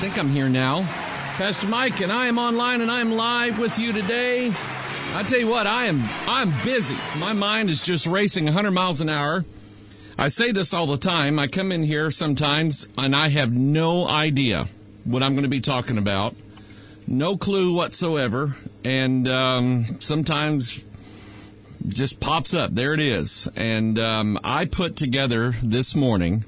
think I'm here now. Pastor Mike, and I am online, and I am live with you today. I tell you what, I'm busy. My mind is just racing 100 miles an hour. I say this all the time. I come in here sometimes, and I have no idea what I'm going to be talking about. No clue whatsoever. And sometimes just pops up. There it is. And I put together this morning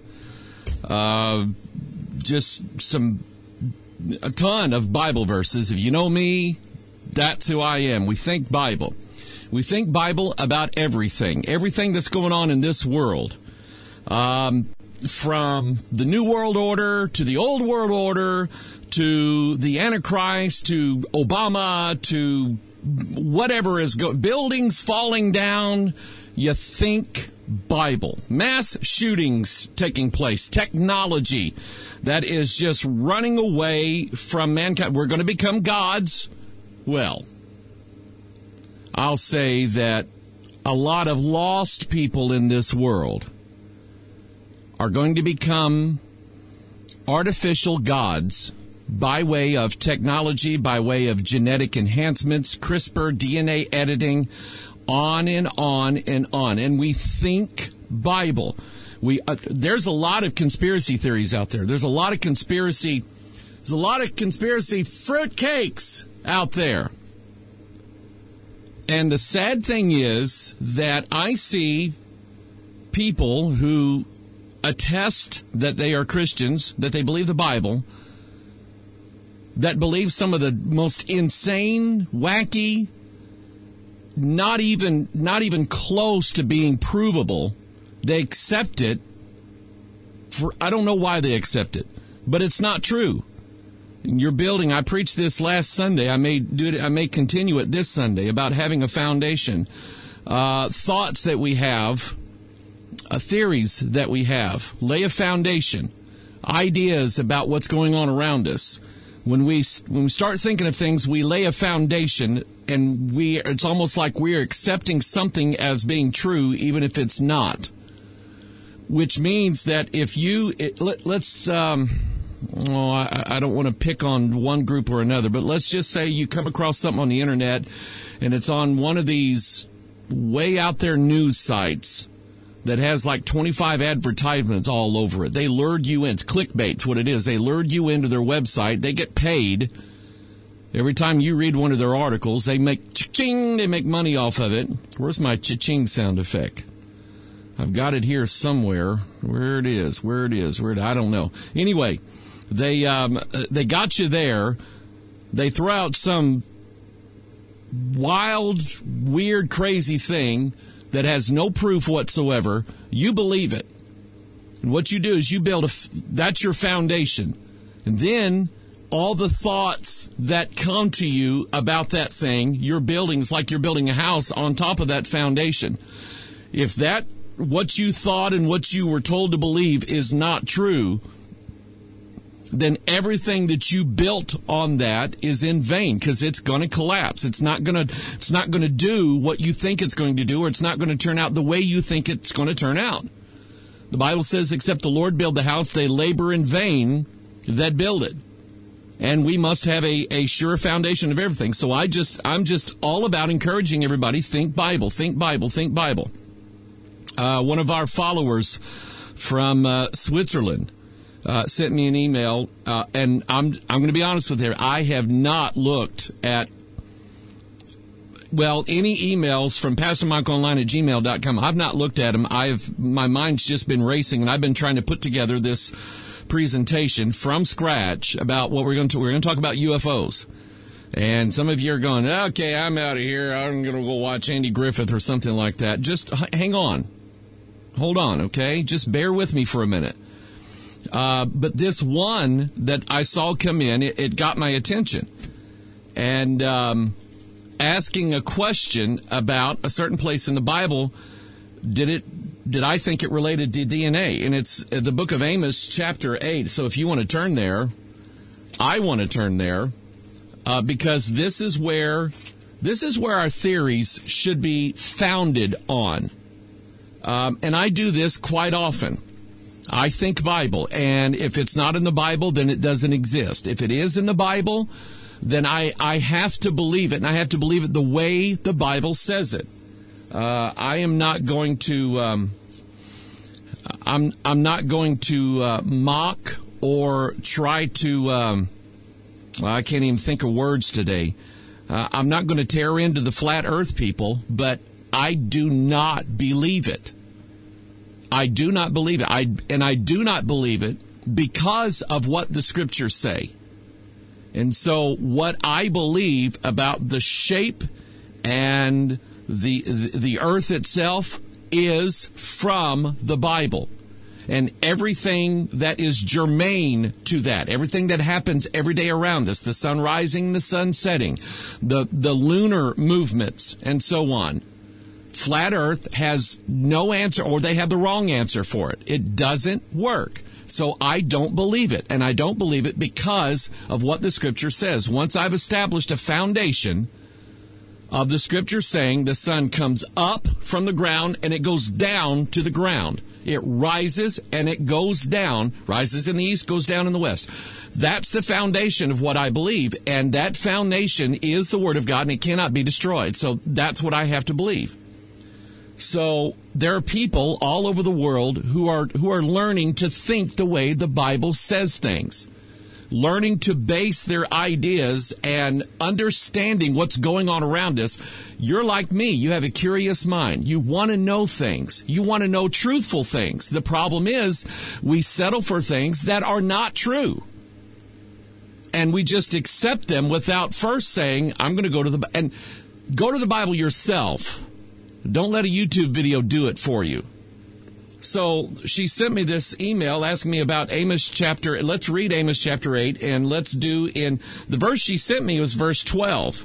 just a ton of Bible verses. If you know me, that's who I am. We think Bible. We think Bible about everything that's going on in this world. From the New World Order to the Old World Order to the Antichrist to Obama to whatever is buildings falling down, you think Bible. Mass shootings taking place. Technology that is just running away from mankind. We're going to become gods. Well, I'll say that a lot of lost people in this world are going to become artificial gods by way of technology, by way of genetic enhancements, CRISPR, DNA editing, on and on and on. And we think Bible. There's a lot of conspiracy theories out there. There's a lot of conspiracy fruitcakes out there. And the sad thing is that I see people who attest that they are Christians, that they believe the Bible, that believe some of the most insane, wacky, not even close to being provable. They accept it. I don't know why they accept it, but it's not true. You're building. I preached this last Sunday. I may continue it this Sunday about having a foundation, thoughts that we have, theories that we have. Lay a foundation, ideas about what's going on around us. When we start thinking of things, we lay a foundation, and it's almost like we're accepting something as being true, even if it's not. Which means that if I don't want to pick on one group or another, but let's just say you come across something on the internet, and it's on one of these way out there news sites that has like 25 advertisements all over it. They lured you in. It's clickbait's what it is. They lured you into their website. They get paid. Every time you read one of their articles, they make cha-ching. They make money off of it. Where's my cha-ching sound effect? I've got it here somewhere. Where it is? I don't know. Anyway, they got you there. They throw out some wild, weird, crazy thing that has no proof whatsoever. You believe it. And what you do is you build that's your foundation. And then all the thoughts that come to you about that thing, your building, is like you're building a house on top of that foundation. If what you thought and what you were told to believe is not true, then everything that you built on that is in vain, because it's going to collapse. It's not going to do what you think it's going to do, or it's not going to turn out the way you think it's going to turn out. The Bible says, except the Lord build the house, they labor in vain that build it. And we must have a sure foundation of everything. So I'm just all about encouraging everybody, think Bible, think Bible, think Bible. One of our followers from Switzerland sent me an email, and I'm going to be honest with you. I have not looked at, any emails from PastorMikeOnline@gmail.com. I've not looked at them. My mind's just been racing, and I've been trying to put together this presentation from scratch about what we're going to talk about UFOs. And some of you are going, okay, I'm out of here. I'm going to go watch Andy Griffith or something like that. Just hang on. Hold on, okay? Just bear with me for a minute. But this one that I saw come in, it got my attention. And asking a question about a certain place in the Bible, did I think it related to DNA? And it's the book of Amos, chapter 8. So if you want to turn there, I want to turn there, because this is where our theories should be founded on. And I do this quite often. I think Bible. And if it's not in the Bible, then it doesn't exist. If it is in the Bible, then I have to believe it, and I have to believe it the way the Bible says it. I am not going to I'm not going to mock or try to I can't even think of words today. I'm not going to tear into the flat earth people, but I do not believe it. I do not believe it. I do not believe it because of what the scriptures say. And so what I believe about the shape and the earth itself is from the Bible. And everything that is germane to that, everything that happens every day around us, the sun rising, the sun setting, the lunar movements, and so on. Flat Earth has no answer, or they have the wrong answer for it. It doesn't work. So I don't believe it, and I don't believe it because of what the Scripture says. Once I've established a foundation of the Scripture saying the sun comes up from the ground and it goes down to the ground. It rises and it goes down, rises in the east, goes down in the west. That's the foundation of what I believe, and that foundation is the Word of God, and it cannot be destroyed. So that's what I have to believe. So there are people all over the world who are learning to think the way the Bible says things, learning to base their ideas and understanding what's going on around us. You're like me. You have a curious mind. You want to know things. You want to know truthful things. The problem is we settle for things that are not true. And we just accept them without first saying, I'm going to go to the Bible yourself. Don't let a YouTube video do it for you. So she sent me this email asking me about Amos chapter. Let's read Amos chapter 8, and let's do in the verse she sent me was verse 12.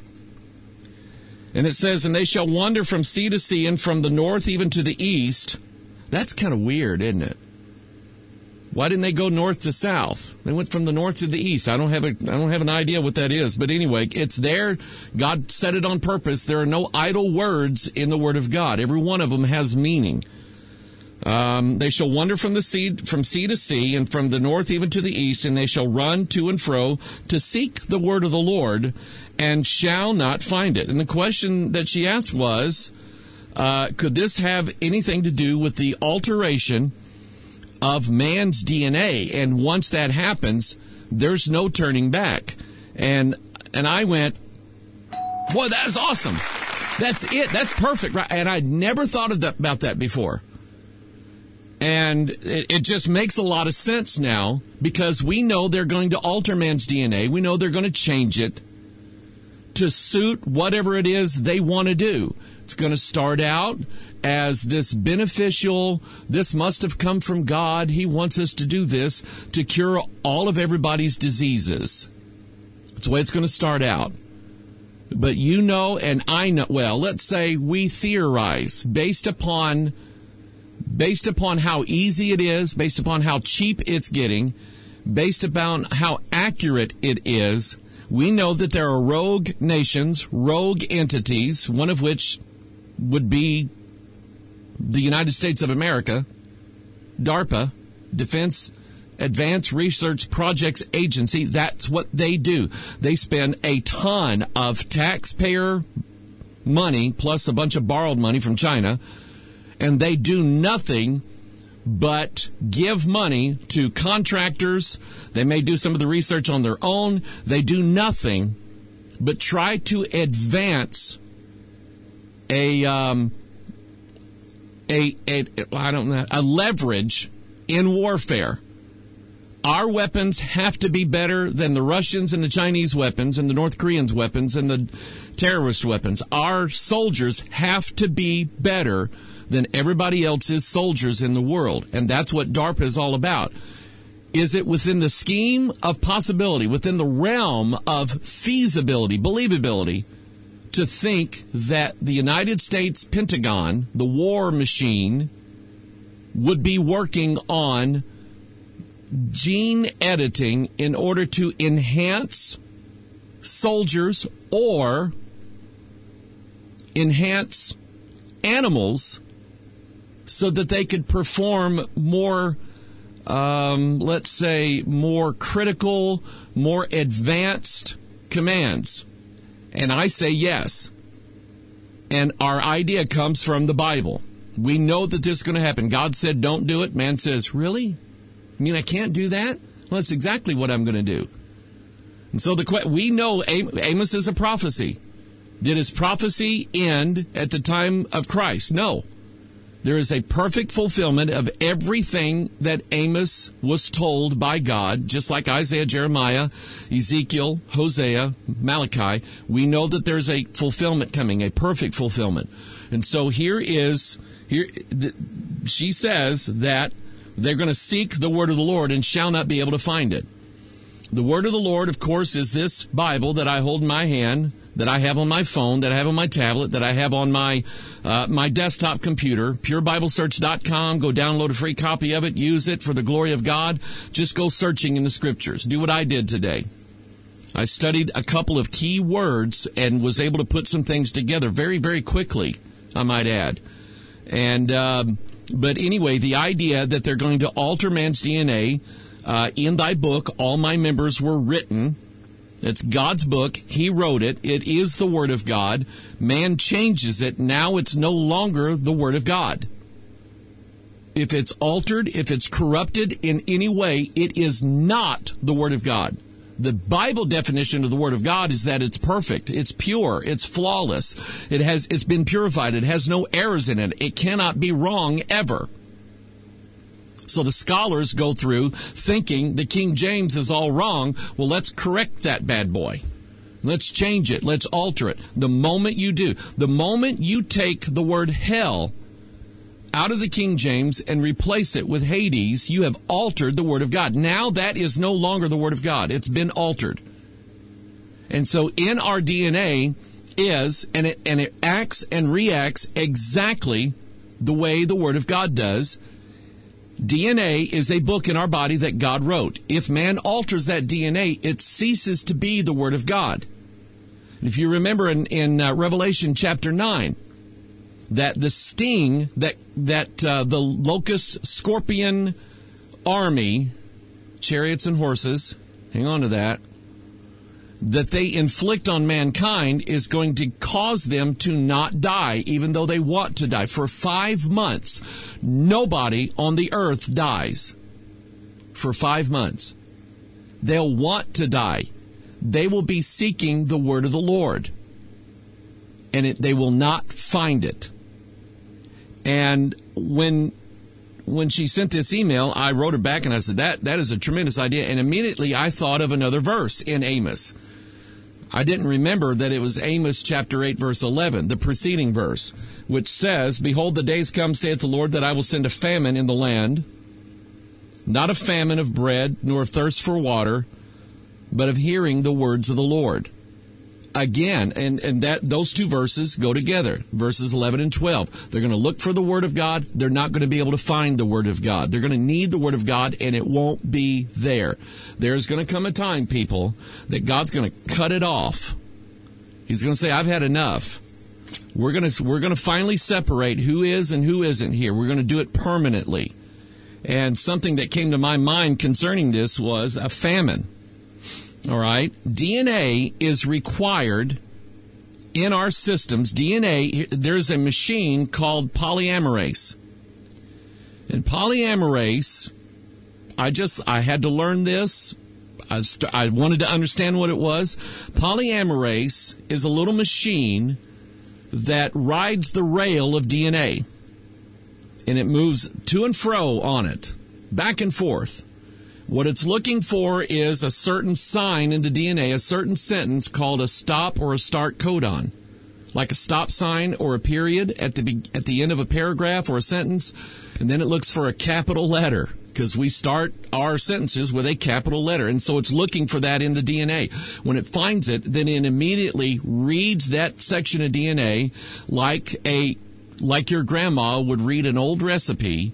And it says, and they shall wander from sea to sea and from the north even to the east. That's kind of weird, isn't it? Why didn't they go north to south? They went from the north to the east. I don't have an idea what that is. But anyway, it's there. God said it on purpose. There are no idle words in the Word of God. Every one of them has meaning. They shall wander from sea to sea, and from the north even to the east, and they shall run to and fro to seek the word of the Lord, and shall not find it. And the question that she asked was, could this have anything to do with the alteration of man's DNA? And once that happens, there's no turning back. And I went, boy, that's awesome. That's it. That's perfect. Right? And I'd never thought about that before. And it just makes a lot of sense now, because we know they're going to alter man's DNA. We know they're going to change it to suit whatever it is they want to do. It's going to start out as this beneficial, this must have come from God. He wants us to do this to cure all of everybody's diseases. That's the way it's going to start out. But you know, and I know, well, let's say we theorize based upon how easy it is, based upon how cheap it's getting, based upon how accurate it is. We know that there are rogue nations, rogue entities, one of which would be the United States of America, DARPA, Defense Advanced Research Projects Agency. That's what they do. They spend a ton of taxpayer money, plus a bunch of borrowed money from China, and they do nothing but give money to contractors. They may do some of the research on their own. They do nothing but try to advance a leverage in warfare. Our weapons have to be better than the Russians and the Chinese weapons and the North Koreans' weapons and the terrorist weapons. Our soldiers have to be better than everybody else's soldiers in the world. And that's what DARPA is all about. Is it within the scheme of possibility, within the realm of feasibility, believability, to think that the United States Pentagon, the war machine, would be working on gene editing in order to enhance soldiers or enhance animals so that they could perform more let's say, more critical, more advanced commands? And I say yes. And our idea comes from the Bible. We know that this is going to happen. God said, don't do it. Man says, really? I mean, I can't do that? Well, that's exactly what I'm going to do. And so we know Amos is a prophecy. Did his prophecy end at the time of Christ? No. There is a perfect fulfillment of everything that Amos was told by God, just like Isaiah, Jeremiah, Ezekiel, Hosea, Malachi. We know that there's a fulfillment coming, a perfect fulfillment. And so she says that they're going to seek the word of the Lord and shall not be able to find it. The word of the Lord, of course, is this Bible that I hold in my hand, that I have on my phone, that I have on my tablet, that I have on my desktop computer. PureBibleSearch.com. Go download a free copy of it. Use it for the glory of God. Just go searching in the Scriptures. Do what I did today. I studied a couple of key words and was able to put some things together very, very quickly, I might add. And but anyway, the idea that they're going to alter man's DNA, in thy book, all my members were written. It's God's book. He wrote it. It is the Word of God. Man changes it. Now it's no longer the Word of God. If it's altered, if it's corrupted in any way, it is not the Word of God. The Bible definition of the Word of God is that it's perfect, it's pure, it's flawless, it's been purified, it has no errors in it, it cannot be wrong ever. So the scholars go through thinking the King James is all wrong. Well, let's correct that bad boy. Let's change it. Let's alter it. The moment you do, the moment you take the word hell out of the King James and replace it with Hades, you have altered the Word of God. Now that is no longer the Word of God. It's been altered. And so in our DNA is, and it acts and reacts exactly the way the Word of God does. DNA is a book in our body that God wrote. If man alters that DNA, it ceases to be the Word of God. If you remember in Revelation chapter 9, that the sting that the locust scorpion army, chariots and horses, hang on to that they inflict on mankind is going to cause them to not die, even though they want to die. For 5 months, nobody on the earth dies. For 5 months. They'll want to die. They will be seeking the word of the Lord. And they will not find it. And when she sent this email, I wrote her back and I said, that is a tremendous idea. And immediately I thought of another verse in Amos. I didn't remember that it was Amos chapter 8, verse 11, the preceding verse, which says, Behold, the days come, saith the Lord, that I will send a famine in the land, not a famine of bread, nor of thirst for water, but of hearing the words of the Lord. Again, and that those two verses go together, verses 11 and 12. They're going to look for the Word of God. They're not going to be able to find the Word of God. They're going to need the Word of God, and it won't be there. There's going to come a time, people, that God's going to cut it off. He's going to say, I've had enough. We're going to finally separate who is and who isn't here. We're going to do it permanently. And something that came to my mind concerning this was a famine. All right. DNA is required in our systems. DNA, there's a machine called polymerase. And polymerase, I had to learn this. I wanted to understand what it was. Polymerase is a little machine that rides the rail of DNA. And it moves to and fro on it, back and forth. What it's looking for is a certain sign in the DNA, a certain sentence called a stop or a start codon, like a stop sign or a period at the end of a paragraph or a sentence, and then it looks for a capital letter because we start our sentences with a capital letter, and so it's looking for that in the DNA. When it finds it, then it immediately reads that section of DNA like your grandma would read an old recipe.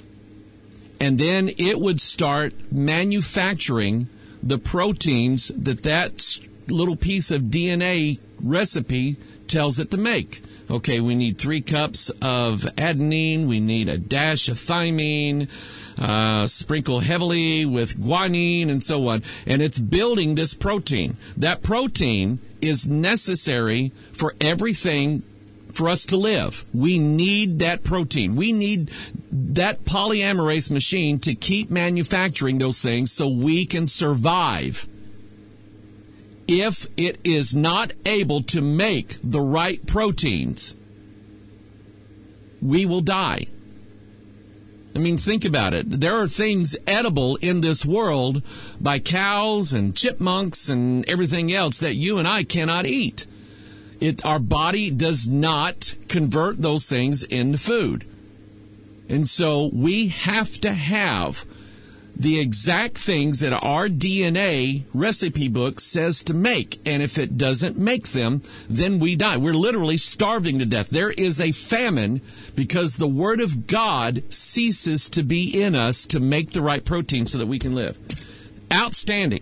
And then it would start manufacturing the proteins that little piece of DNA recipe tells it to make. Okay, we need 3 cups of adenine. We need a dash of thymine, sprinkle heavily with guanine and so on. And it's building this protein. That protein is necessary for everything for us to live. We need that protein. We need that polymerase machine to keep manufacturing those things so we can survive. If it is not able to make the right proteins, we will die. I mean, think about it. There are things edible in this world by cows and chipmunks and everything else that you and I cannot eat. Our body does not convert those things into food. And so we have to have the exact things that our DNA recipe book says to make. And if it doesn't make them, then we die. We're literally starving to death. There is a famine because the Word of God ceases to be in us to make the right protein so that we can live. Outstanding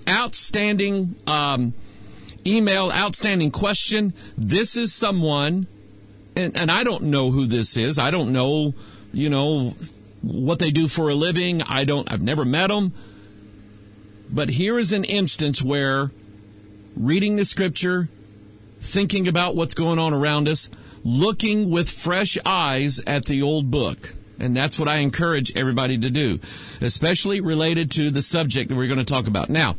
email, outstanding question. This is someone, and I don't know who this is. I don't know, what they do for a living. I've never met them. But here is an instance where reading the Scripture, thinking about what's going on around us, looking with fresh eyes at the old book. And that's what I encourage everybody to do, especially related to the subject that we're going to talk about. Now,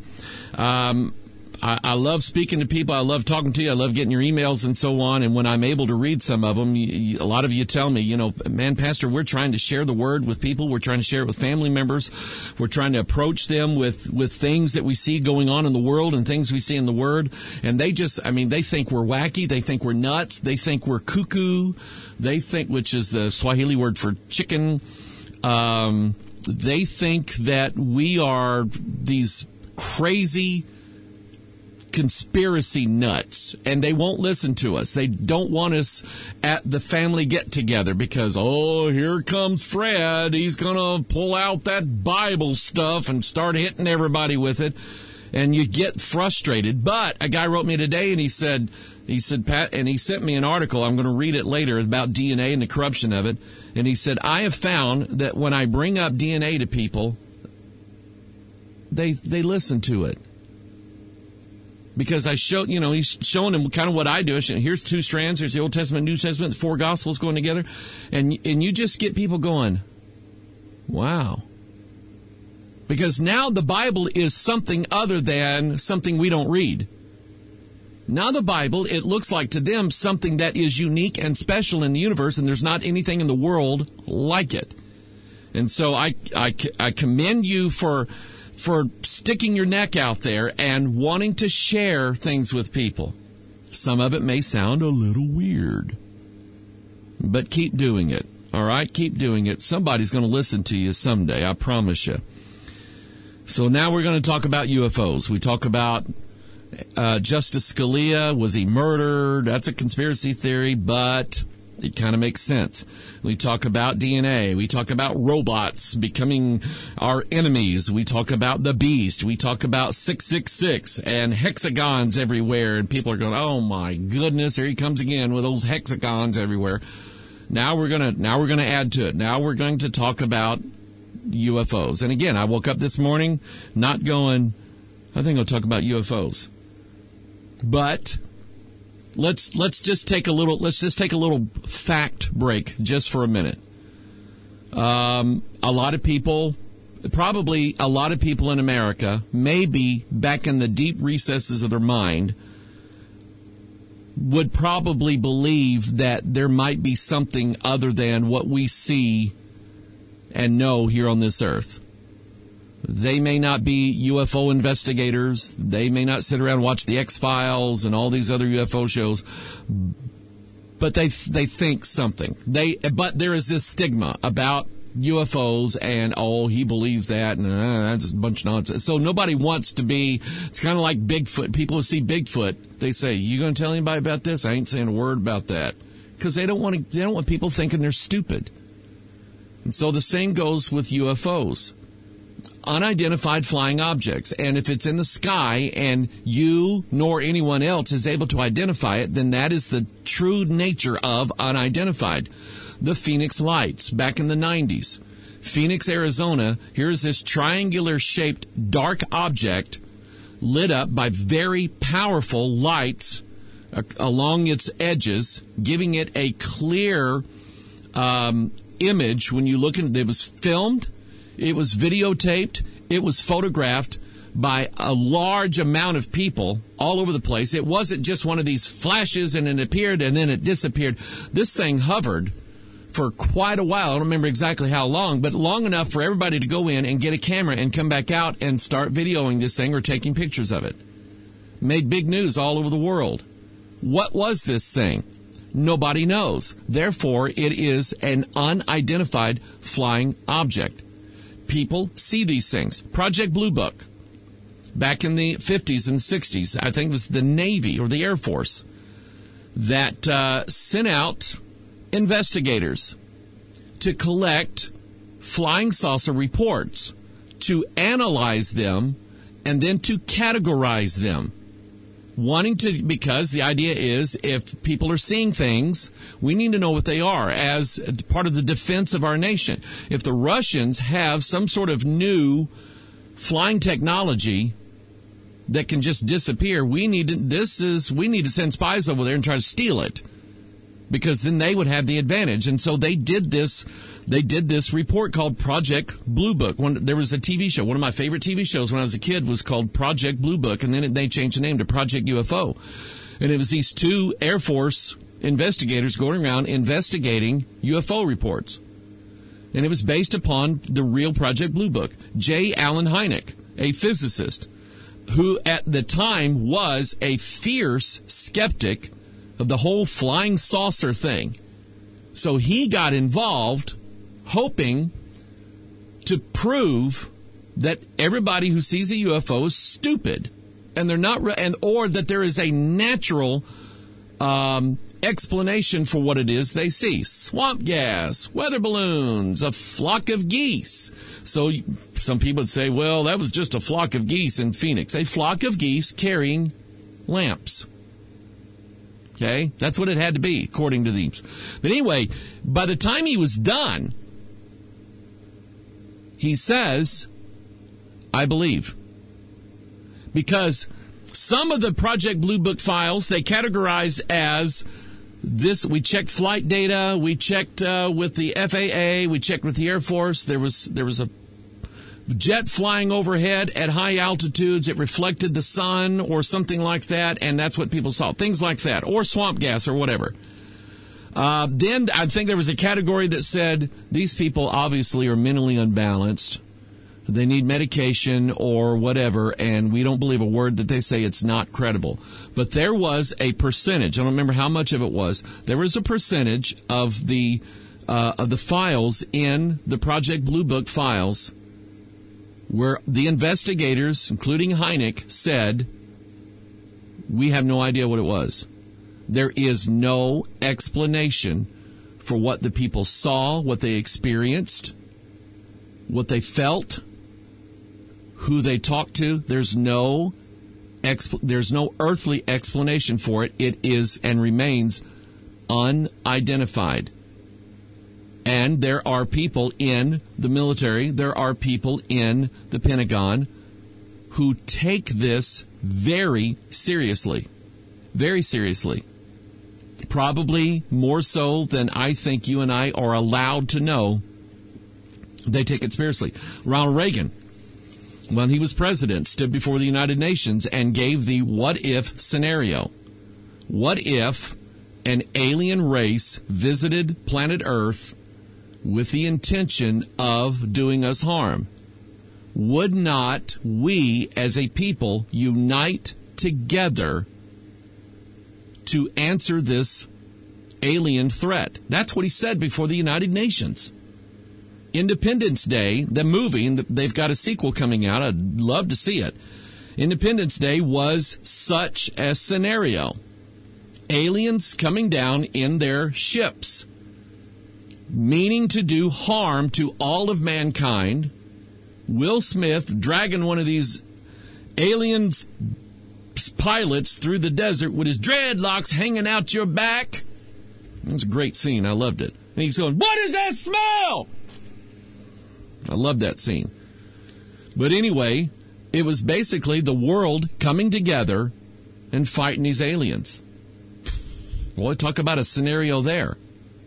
I love speaking to people. I love talking to you. I love getting your emails and so on. And when I'm able to read some of them, a lot of you tell me, man, Pastor, we're trying to share the Word with people. We're trying to share it with family members. We're trying to approach them with things that we see going on in the world and things we see in the Word. And they think we're wacky. They think we're nuts. They think we're cuckoo. They think, which is the Swahili word for chicken. They think that we are these crazy conspiracy nuts, and they won't listen to us. They don't want us at the family get-together because, here comes Fred. He's going to pull out that Bible stuff and start hitting everybody with it, and you get frustrated. But a guy wrote me today, and he said, Pat, and he sent me an article. I'm going to read it later about DNA and the corruption of it. And he said, I have found that when I bring up DNA to people, they listen to it. Because I show, he's showing them kind of what I do. Here's 2 strands. There's the Old Testament, New Testament, the 4 Gospels going together. And you just get people going, wow. Because now the Bible is something other than something we don't read. Now the Bible, it looks like to them something that is unique and special in the universe, and there's not anything in the world like it. And so I commend you for sticking your neck out there and wanting to share things with people. Some of it may sound a little weird, but keep doing it. All right? Keep doing it. Somebody's going to listen to you someday, I promise you. So now we're going to talk about UFOs. We talk about Justice Scalia. Was he murdered? That's a conspiracy theory, but it kind of makes sense. We talk about DNA. We talk about robots becoming our enemies. We talk about the beast. We talk about 666 and hexagons everywhere. And people are going, oh my goodness, here he comes again with those hexagons everywhere. Now we're gonna add to it. Now we're going to talk about UFOs. And again, I woke up this morning not going, I think I'll talk about UFOs. But let's just take a little fact break just for a minute. A lot of people in America, maybe back in the deep recesses of their mind, would probably believe that there might be something other than what we see and know here on this earth. They may not be UFO investigators. They may not sit around and watch the X-Files and all these other UFO shows, but they think something. But there is this stigma about UFOs and, he believes that, and that's a bunch of nonsense. So nobody wants to be, it's kind of like Bigfoot. People who see Bigfoot, they say, you going to tell anybody about this? I ain't saying a word about that. Because they don't want people thinking they're stupid. And so the same goes with UFOs. unidentified flying objects. And if it's in the sky and you nor anyone else is able to identify it, then that is the true nature of unidentified. The Phoenix Lights back in the 90s. Phoenix, Arizona, here's this triangular-shaped dark object lit up by very powerful lights along its edges, giving it a clear image when you look at it. It was filmed, it was videotaped, it was photographed by a large amount of people all over the place. It wasn't just one of these flashes and it appeared and then it disappeared. This thing hovered for quite a while. I don't remember exactly how long, but long enough for everybody to go in and get a camera and come back out and start videoing this thing or taking pictures of it. Made big news all over the world. What was this thing? Nobody knows. Therefore, it is an unidentified flying object. People see these things. Project Blue Book, back in the 50s and 60s, I think it was the Navy or the Air Force that sent out investigators to collect flying saucer reports, to analyze them, and then to categorize them. Because the idea is if people are seeing things, we need to know what they are as part of the defense of our nation. If the Russians have some sort of new flying technology that can just disappear, we need to send spies over there and try to steal it, because then they would have the advantage. And so they did this report called Project Blue Book. There was a TV show. One of my favorite TV shows when I was a kid was called Project Blue Book, and then they changed the name to Project UFO. And it was these two Air Force investigators going around investigating UFO reports. And it was based upon the real Project Blue Book. J. Allen Hynek, a physicist, who at the time was a fierce skeptic of the whole flying saucer thing. So he got involved hoping to prove that everybody who sees a UFO is stupid, and they're not, or that there is a natural explanation for what it is they see. Swamp gas, weather balloons, a flock of geese. So some people would say, well, that was just a flock of geese in Phoenix. A flock of geese carrying lamps. Okay, that's what it had to be, according to these. But anyway, by the time he was done, he says, I believe. Because some of the Project Blue Book files, they categorized as this. We checked flight data, we checked with the FAA, we checked with the Air Force. There was a jet flying overhead at high altitudes. It reflected the sun or something like that, and that's what people saw. Things like that, or swamp gas or whatever. Then I think there was a category that said these people obviously are mentally unbalanced. They need medication or whatever, and we don't believe a word that they say. It's not credible. But there was a percentage. I don't remember how much of it was. There was a percentage of the files in the Project Blue Book files where the investigators, including Hynek, said, we have no idea what it was. There is no explanation for what the people saw, what they experienced, what they felt, who they talked to. There's no earthly explanation for it. It is and remains unidentified. And there are people in the military, there are people in the Pentagon who take this very seriously. Very seriously. Probably more so than I think you and I are allowed to know. They take it seriously. Ronald Reagan, when he was president, stood before the United Nations and gave the what-if scenario. What if an alien race visited planet Earth with the intention of doing us harm? Would not we as a people unite together to answer this alien threat? That's what he said before the United Nations. Independence Day, the movie, and they've got a sequel coming out. I'd love to see it. Independence Day was such a scenario. Aliens coming down in their ships, meaning to do harm to all of mankind, Will Smith dragging one of these aliens pilots through the desert with his dreadlocks hanging out your back. It was a great scene. I loved it. And he's going, "What is that smell?" I loved that scene. But anyway, it was basically the world coming together and fighting these aliens. Well, talk about a scenario there.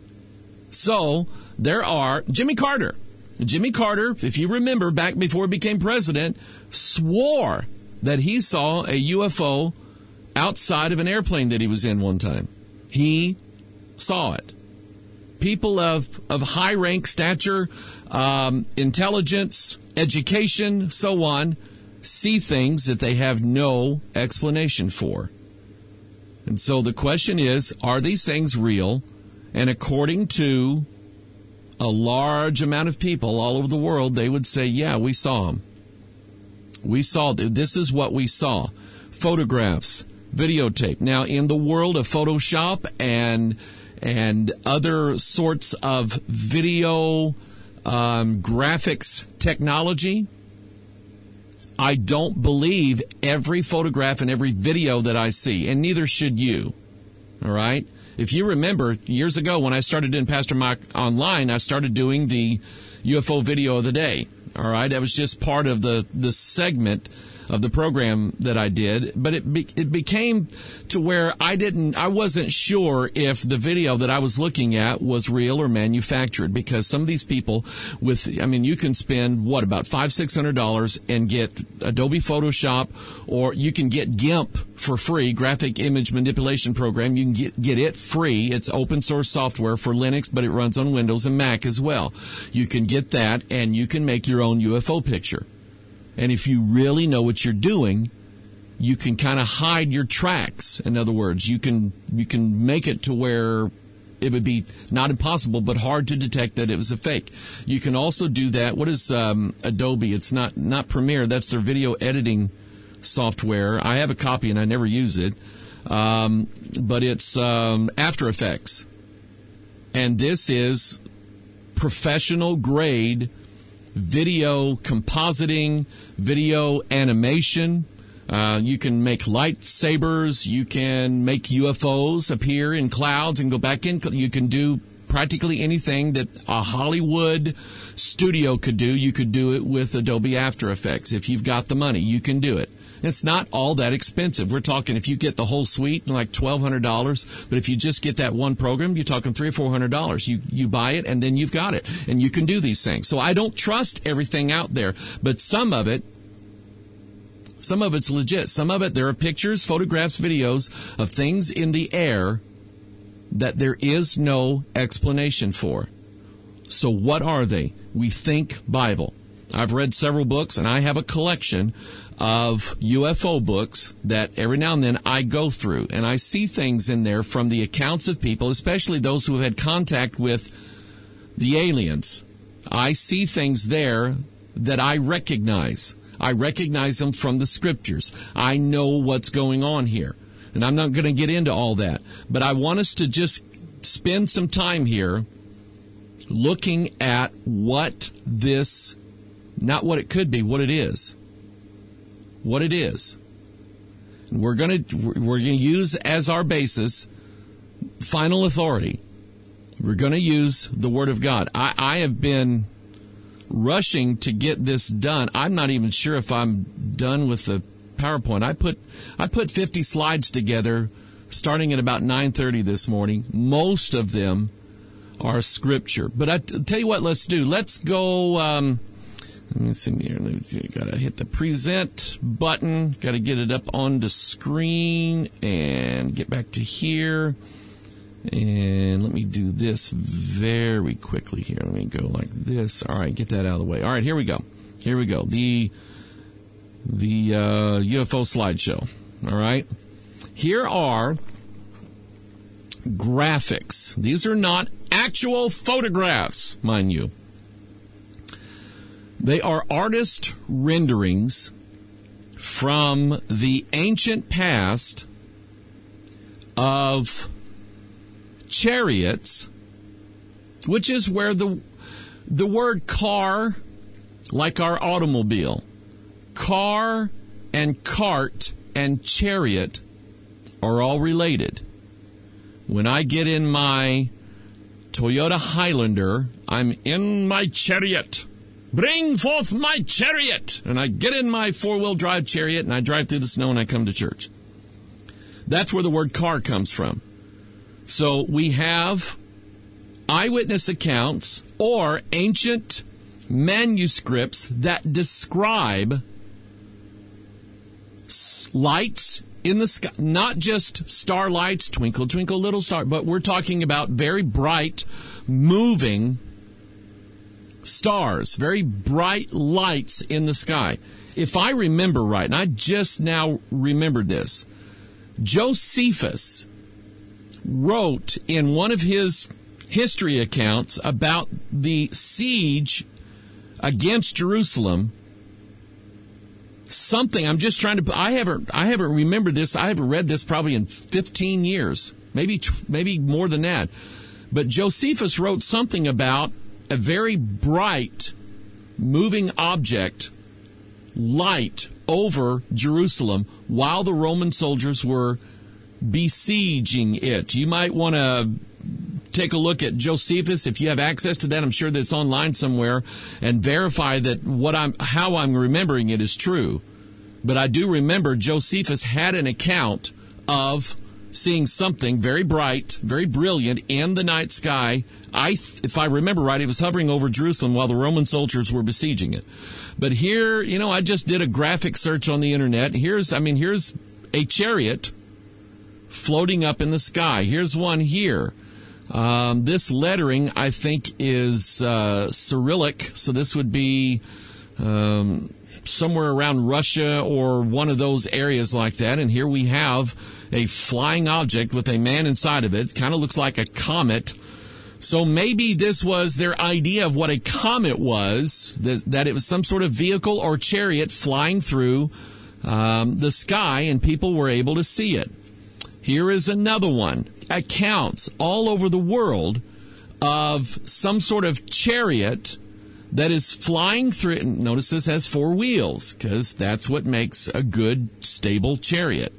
So there are Jimmy Carter. Jimmy Carter, if you remember, back before he became president, swore that he saw a UFO outside of an airplane that he was in one time. He saw it. People of high rank, stature, intelligence, education, so on, see things that they have no explanation for. And so the question is, are these things real? And according to a large amount of people all over the world, they would say, yeah, we saw them. We saw, this is what we saw. Photographs, videotape. Now, in the world of Photoshop and other sorts of video graphics technology, I don't believe every photograph and every video that I see, and neither should you. All right? If you remember, years ago when I started doing Pastor Mike Online, I started doing the UFO video of the day. All right? That was just part of the segment of the program that I did, but it became to where I wasn't sure if the video that I was looking at was real or manufactured, because some of these people you can spend about $500-$600 and get Adobe Photoshop, or you can get GIMP for free, graphic image manipulation program. You can get it free. It's open source software for Linux, but it runs on Windows and Mac as well. You can get that, and you can make your own UFO picture. And if you really know what you're doing, you can kind of hide your tracks. In other words, you can make it to where it would be not impossible, but hard to detect that it was a fake. You can also do that. What is Adobe? It's not Premiere. That's their video editing software. I have a copy and I never use it. But it's After Effects. And this is professional grade video compositing, video animation. You can make lightsabers. You can make UFOs appear in clouds and go back in. You can do practically anything that a Hollywood studio could do. You could do it with Adobe After Effects. If you've got the money, you can do it. It's not all that expensive. We're talking, if you get the whole suite, like $1,200. But if you just get that one program, you're talking $300 or $400. You buy it, and then you've got it. And you can do these things. So I don't trust everything out there. But some of it's legit. Some of it, there are pictures, photographs, videos of things in the air that there is no explanation for. So what are they? We think Bible. I've read several books, and I have a collection of UFO books that every now and then I go through, and I see things in there from the accounts of people, especially those who have had contact with the aliens. I see things there that I recognize. I recognize them from the scriptures. I know what's going on here. And I'm not going to get into all that. But I want us to just spend some time here looking at what this, not what it could be, what it is. What it is. And we're going to use as our basis final authority. We're going to use the Word of God. I have been rushing to get this done. I'm not even sure if I'm done with the PowerPoint. I put 50 slides together starting at about 9:30 this morning. Most of them are scripture. But I tell you what, let's do. Let's go. Let me see here. Got to hit the present button. Got to get it up on the screen and get back to here. And let me do this very quickly here. Let me go like this. All right, get that out of the way. All right, here we go. Here we go. The UFO slideshow. All right. Here are graphics. These are not actual photographs, mind you. They are artist renderings from the ancient past of chariots, which is where the word car like our automobile. Car and cart and chariot are all related. When I get in my Toyota Highlander, I'm in my chariot. Bring forth my chariot! And I get in my four-wheel drive chariot and I drive through the snow and I come to church. That's where the word car comes from. So we have eyewitness accounts or ancient manuscripts that describe lights in the sky, not just starlights, twinkle, twinkle, little star, but we're talking about very bright, moving stars, very bright lights in the sky. If I remember right, and I just now remembered this, Josephus wrote in one of his history accounts about the siege against Jerusalem something. I'm just trying to. I haven't remembered this. I haven't read this probably in 15 years, maybe more than that. But Josephus wrote something about a very bright, moving object, light over Jerusalem while the Roman soldiers were besieging it. You might want to take a look at Josephus if you have access to that. I'm sure that's online somewhere, and verify that how I'm remembering it is true. But I do remember Josephus had an account of seeing something very bright, very brilliant in the night sky. If I remember right, it was hovering over Jerusalem while the Roman soldiers were besieging it. But here, I just did a graphic search on the internet. Here's a chariot floating up in the sky. Here's one here. This lettering, I think, is Cyrillic, so this would be somewhere around Russia or one of those areas like that. And here we have a flying object with a man inside of it. Kind of looks like a comet. So maybe this was their idea of what a comet was, that it was some sort of vehicle or chariot flying through the sky, and people were able to see it. Here is another one. Accounts all over the world of some sort of chariot that is flying through. Notice this has four wheels, because that's what makes a good, stable chariot.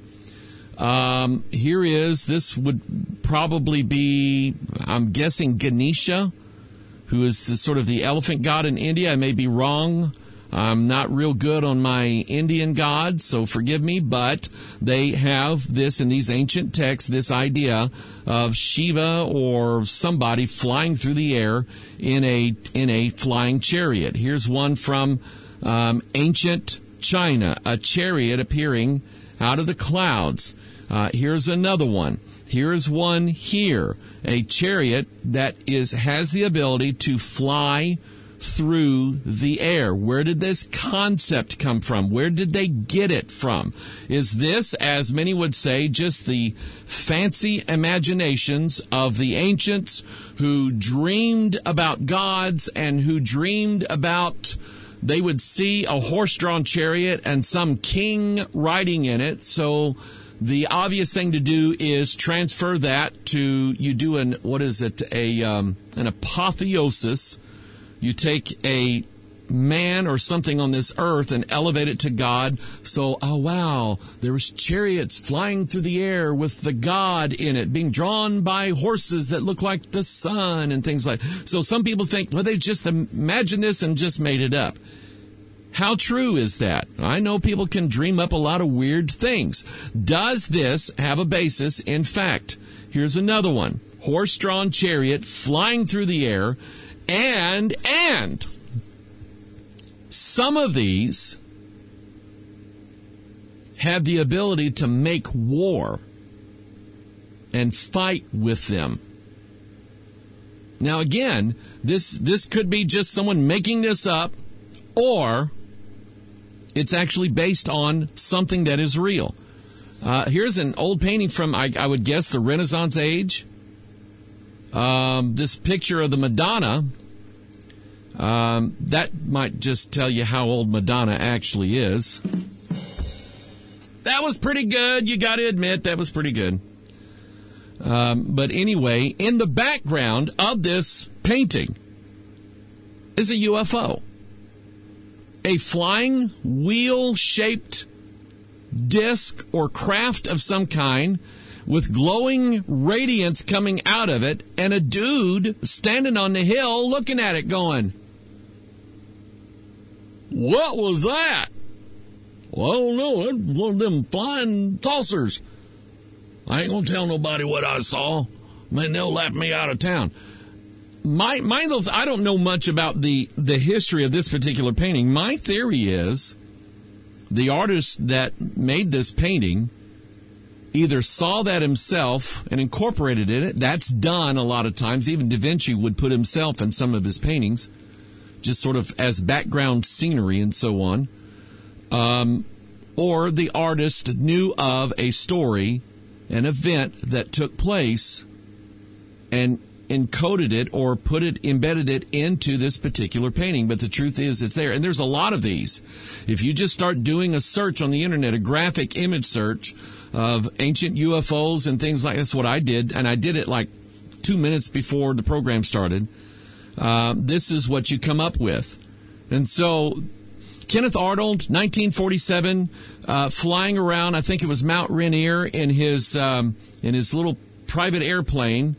This would probably be, I'm guessing, Ganesha, who is sort of the elephant god in India. I may be wrong. I'm not real good on my Indian gods, so forgive me, but they have this in these ancient texts, this idea of Shiva or somebody flying through the air in a flying chariot. Here's one from ancient China, a chariot appearing out of the clouds. Here's another one. Here's one here, a chariot that has the ability to fly through the air. Where did this concept come from? Where did they get it from? Is this, as many would say, just the fancy imaginations of the ancients who dreamed about gods and who dreamed about they would see a horse-drawn chariot and some king riding in it? So the obvious thing to do is transfer that to, you do an apotheosis. You take a man or something on this earth and elevate it to God. So, oh wow, there was chariots flying through the air with the God in it, being drawn by horses that look like the sun and things like that. So some people think, well, they just imagined this and just made it up. How true is that? I know people can dream up a lot of weird things. Does this have a basis in fact? Here's another one. Horse-drawn chariot flying through the air. And some of these have the ability to make war and fight with them. Now again, this could be just someone making this up, or it's actually based on something that is real. Here's an old painting from, I would guess, the Renaissance age. This picture of the Madonna, that might just tell you how old Madonna actually is. That was pretty good. You got to admit, that was pretty good. But anyway, in the background of this painting is a UFO. a flying wheel-shaped disc or craft of some kind with glowing radiance coming out of it, and a dude standing on the hill looking at it going, "What was that?" "Well, I don't know. That's one of them flying saucers. I ain't going to tell nobody what I saw. Man, they'll laugh me out of town." I don't know much about the history of this particular painting. My theory is the artist that made this painting either saw that himself and incorporated in it. That's done a lot of times. Even Da Vinci would put himself in some of his paintings, just sort of as background scenery and so on. Or the artist knew of a story, an event that took place, and encoded it or embedded it into this particular painting. But the truth is, it's there. And there's a lot of these. If you just start doing a search on the internet, a graphic image search of ancient UFOs and things like that's what I did, and I did it like 2 minutes before the program started. This is what you come up with. And so Kenneth Arnold, 1947, flying around, I think it was Mount Rainier in his little private airplane,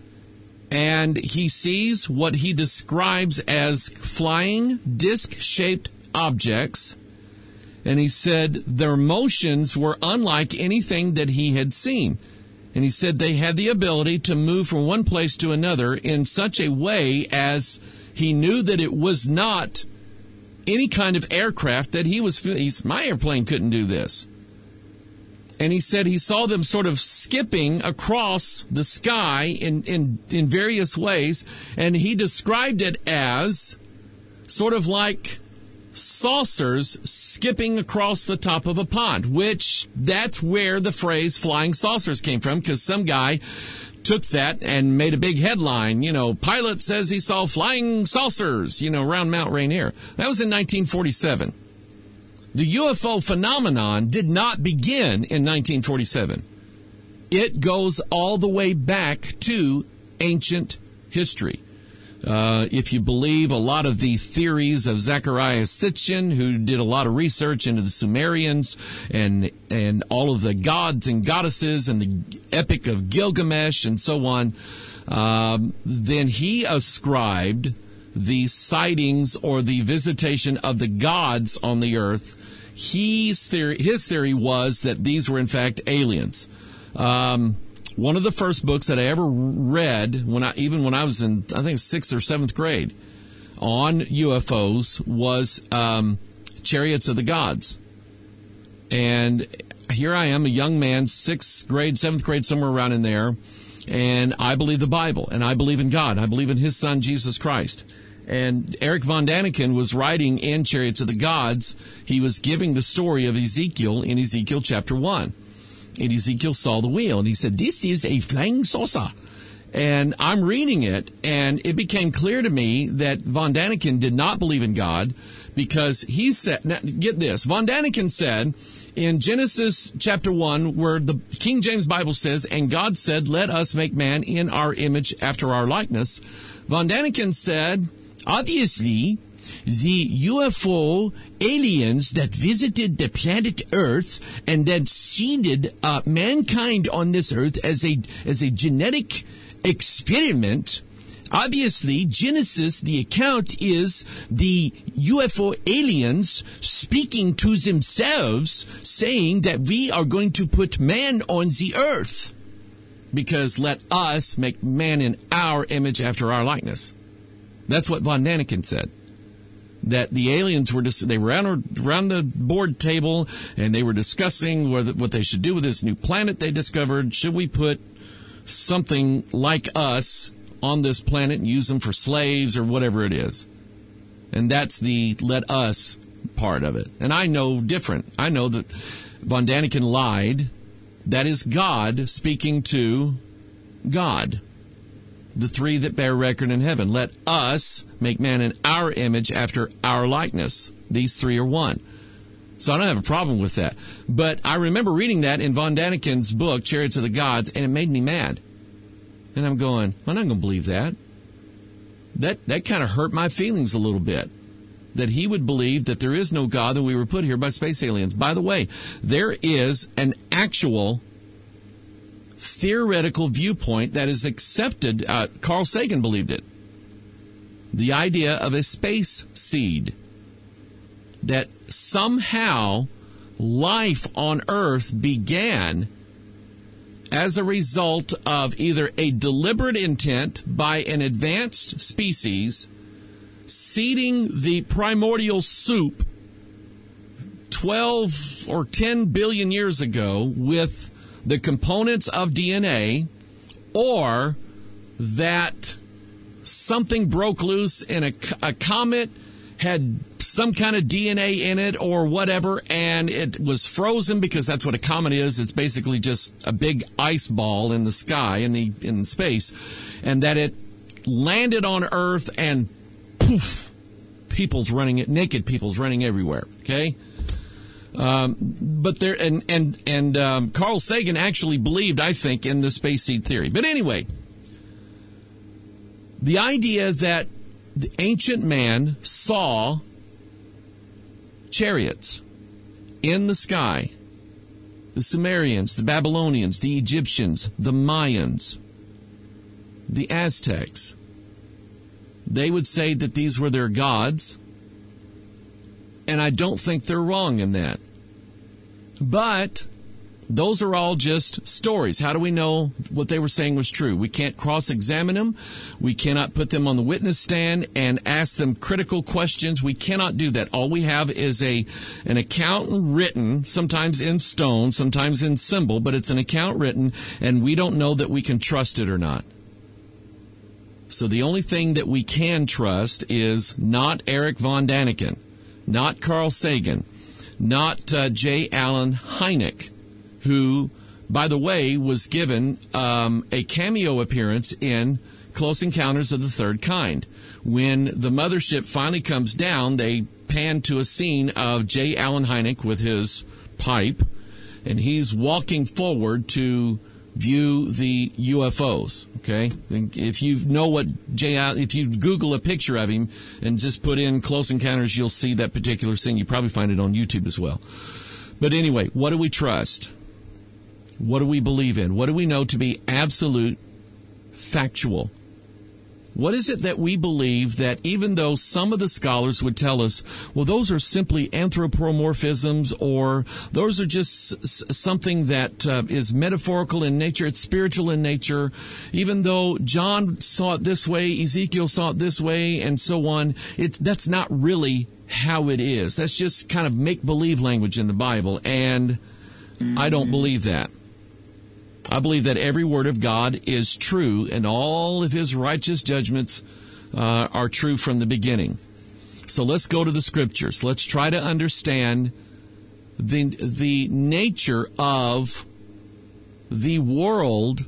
and he sees what he describes as flying disc-shaped objects, and he said their motions were unlike anything that he had seen. And he said they had the ability to move from one place to another in such a way as he knew that it was not any kind of aircraft that my airplane couldn't do this. And he said he saw them sort of skipping across the sky in various ways, and he described it as sort of like saucers skipping across the top of a pond, which that's where the phrase flying saucers came from, because some guy took that and made a big headline, pilot says he saw flying saucers, around Mount Rainier. That was in 1947. The UFO phenomenon did not begin in 1947. It goes all the way back to ancient history. If you believe a lot of the theories of Zecharia Sitchin, who did a lot of research into the Sumerians and all of the gods and goddesses and the Epic of Gilgamesh and so on, then he ascribed the sightings or the visitation of the gods on the earth. His theory was that these were in fact aliens. One of the first books that I ever read, when I was in, I think, 6th or 7th grade, on UFOs was Chariots of the Gods. And here I am, a young man, 6th grade, 7th grade, somewhere around in there, and I believe the Bible, and I believe in God. I believe in His Son, Jesus Christ. And Eric von Daniken was writing in Chariots of the Gods. He was giving the story of Ezekiel in Ezekiel chapter 1. And Ezekiel saw the wheel, and he said, "This is a flying saucer." And I'm reading it, and it became clear to me that von Daniken did not believe in God, because he said, now, get this, von Daniken said in Genesis chapter 1, where the King James Bible says, "And God said, let us make man in our image after our likeness," von Daniken said, obviously, the UFO aliens that visited the planet Earth and then seeded mankind on this Earth as a genetic experiment. Obviously, Genesis, the account is the UFO aliens speaking to themselves, saying that we are going to put man on the Earth, because let us make man in our image after our likeness. That's what von Daniken said. That the aliens were they were around the board table, and they were discussing what they should do with this new planet they discovered. Should we put something like us on this planet and use them for slaves or whatever it is? And that's the let us part of it. And I know different. I know that von Daniken lied. That is God speaking to God. The three that bear record in heaven. Let us make man in our image after our likeness. These three are one. So I don't have a problem with that. But I remember reading that in von Daniken's book, Chariots of the Gods, and it made me mad. And I'm going, I'm not going to believe that. That kind of hurt my feelings a little bit. that he would believe that there is no God, that we were put here by space aliens. By the way, there is an actual theoretical viewpoint that is accepted. Carl Sagan believed it. The idea of a space seed. That somehow life on Earth began as a result of either a deliberate intent by an advanced species seeding the primordial soup 12 or 10 billion years ago with the components of DNA, or that something broke loose in a comet, had some kind of DNA in it or whatever, and it was frozen, because that's what a comet is. It's basically just a big ice ball in the sky, in space, and that it landed on Earth, and poof, naked people's running everywhere. Okay, but there and Carl Sagan actually believed, I think, in the space seed theory. But anyway, the idea that the ancient man saw chariots in the sky. The Sumerians, the Babylonians, the Egyptians, the Mayans, the Aztecs. They would say that these were their gods, and I don't think they're wrong in that. But those are all just stories. How do we know what they were saying was true? We can't cross-examine them. We cannot put them on the witness stand and ask them critical questions. We cannot do that. All we have is an account written, sometimes in stone, sometimes in symbol, but it's an account written, and we don't know that we can trust it or not. So the only thing that we can trust is not Eric von Daniken, not Carl Sagan, not J. Allen Hynek, who, by the way, was given a cameo appearance in Close Encounters of the Third Kind. When the mothership finally comes down, they pan to a scene of J. Allen Hynek with his pipe, and he's walking forward to view the UFOs. Okay, if you know what if you Google a picture of him and just put in Close Encounters, you'll see that particular scene. You probably find it on YouTube as well. But anyway, what do we trust? What do we believe in? What do we know to be absolute factual? What is it that we believe that, even though some of the scholars would tell us, well, those are simply anthropomorphisms, or those are just something that is metaphorical in nature, it's spiritual in nature, even though John saw it this way, Ezekiel saw it this way, and so on, that's not really how it is. That's just kind of make-believe language in the Bible, and I don't believe that. I believe that every word of God is true, and all of his righteous judgments are true from the beginning. So let's go to the Scriptures. Let's try to understand the nature of the world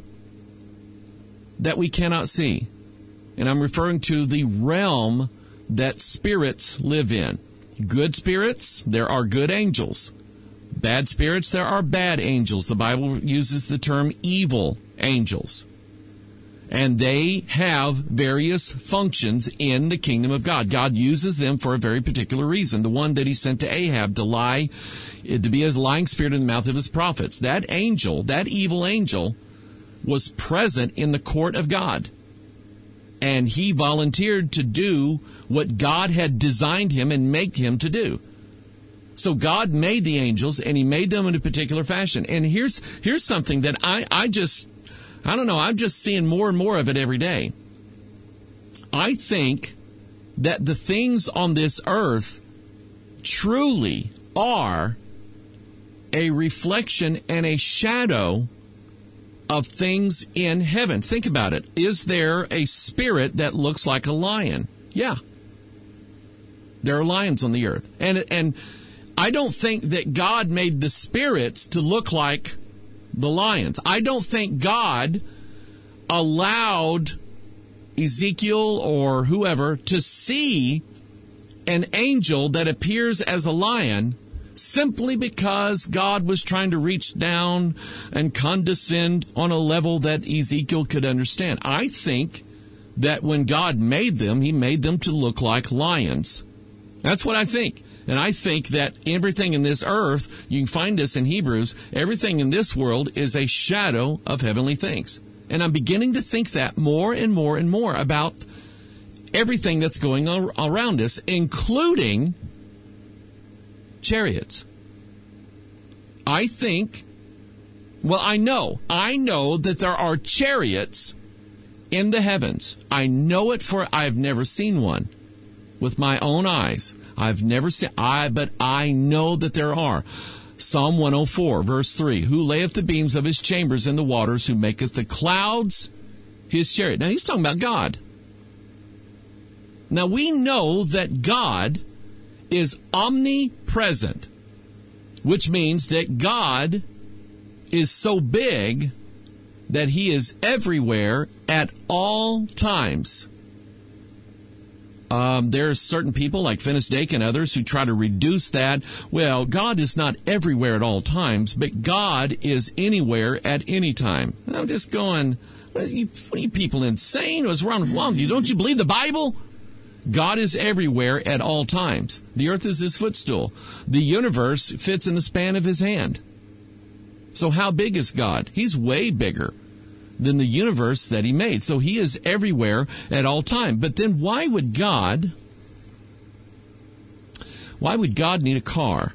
that we cannot see. And I'm referring to the realm that spirits live in. Good spirits, there are good angels. Bad spirits, there are bad angels. The Bible uses the term evil angels. And they have various functions in the kingdom of God. God uses them for a very particular reason. The one that he sent to Ahab to be a lying spirit in the mouth of his prophets. That angel, that evil angel, was present in the court of God. And he volunteered to do what God had designed him and make him to do. So God made the angels, and he made them in a particular fashion. And here's something that I don't know, I'm just seeing more and more of it every day. I think that the things on this earth truly are a reflection and a shadow of things in heaven. Think about it. Is there a spirit that looks like a lion? Yeah. There are lions on the earth. And I don't think that God made the spirits to look like the lions. I don't think God allowed Ezekiel or whoever to see an angel that appears as a lion simply because God was trying to reach down and condescend on a level that Ezekiel could understand. I think that when God made them, he made them to look like lions. That's what I think. And I think that everything in this earth, you can find this in Hebrews, everything in this world is a shadow of heavenly things. And I'm beginning to think that more and more and more about everything that's going on around us, including chariots. I know that there are chariots in the heavens. I know it, for I've never seen one with my own eyes. I've never seen, but I know that there are. Psalm 104, verse 3, who layeth the beams of his chambers in the waters, who maketh the clouds his chariot. Now, he's talking about God. Now, we know that God is omnipresent, which means that God is so big that he is everywhere at all times. There's certain people like Finis Dake and others who try to reduce that. Well, God is not everywhere at all times, but God is anywhere at any time. And I'm just going, what are you people insane? What's wrong with you? Don't you believe the Bible? God is everywhere at all times. The earth is his footstool. The universe fits in the span of his hand. So how big is God? He's way bigger than the universe that he made. So he is everywhere at all time. But then why would God need a car?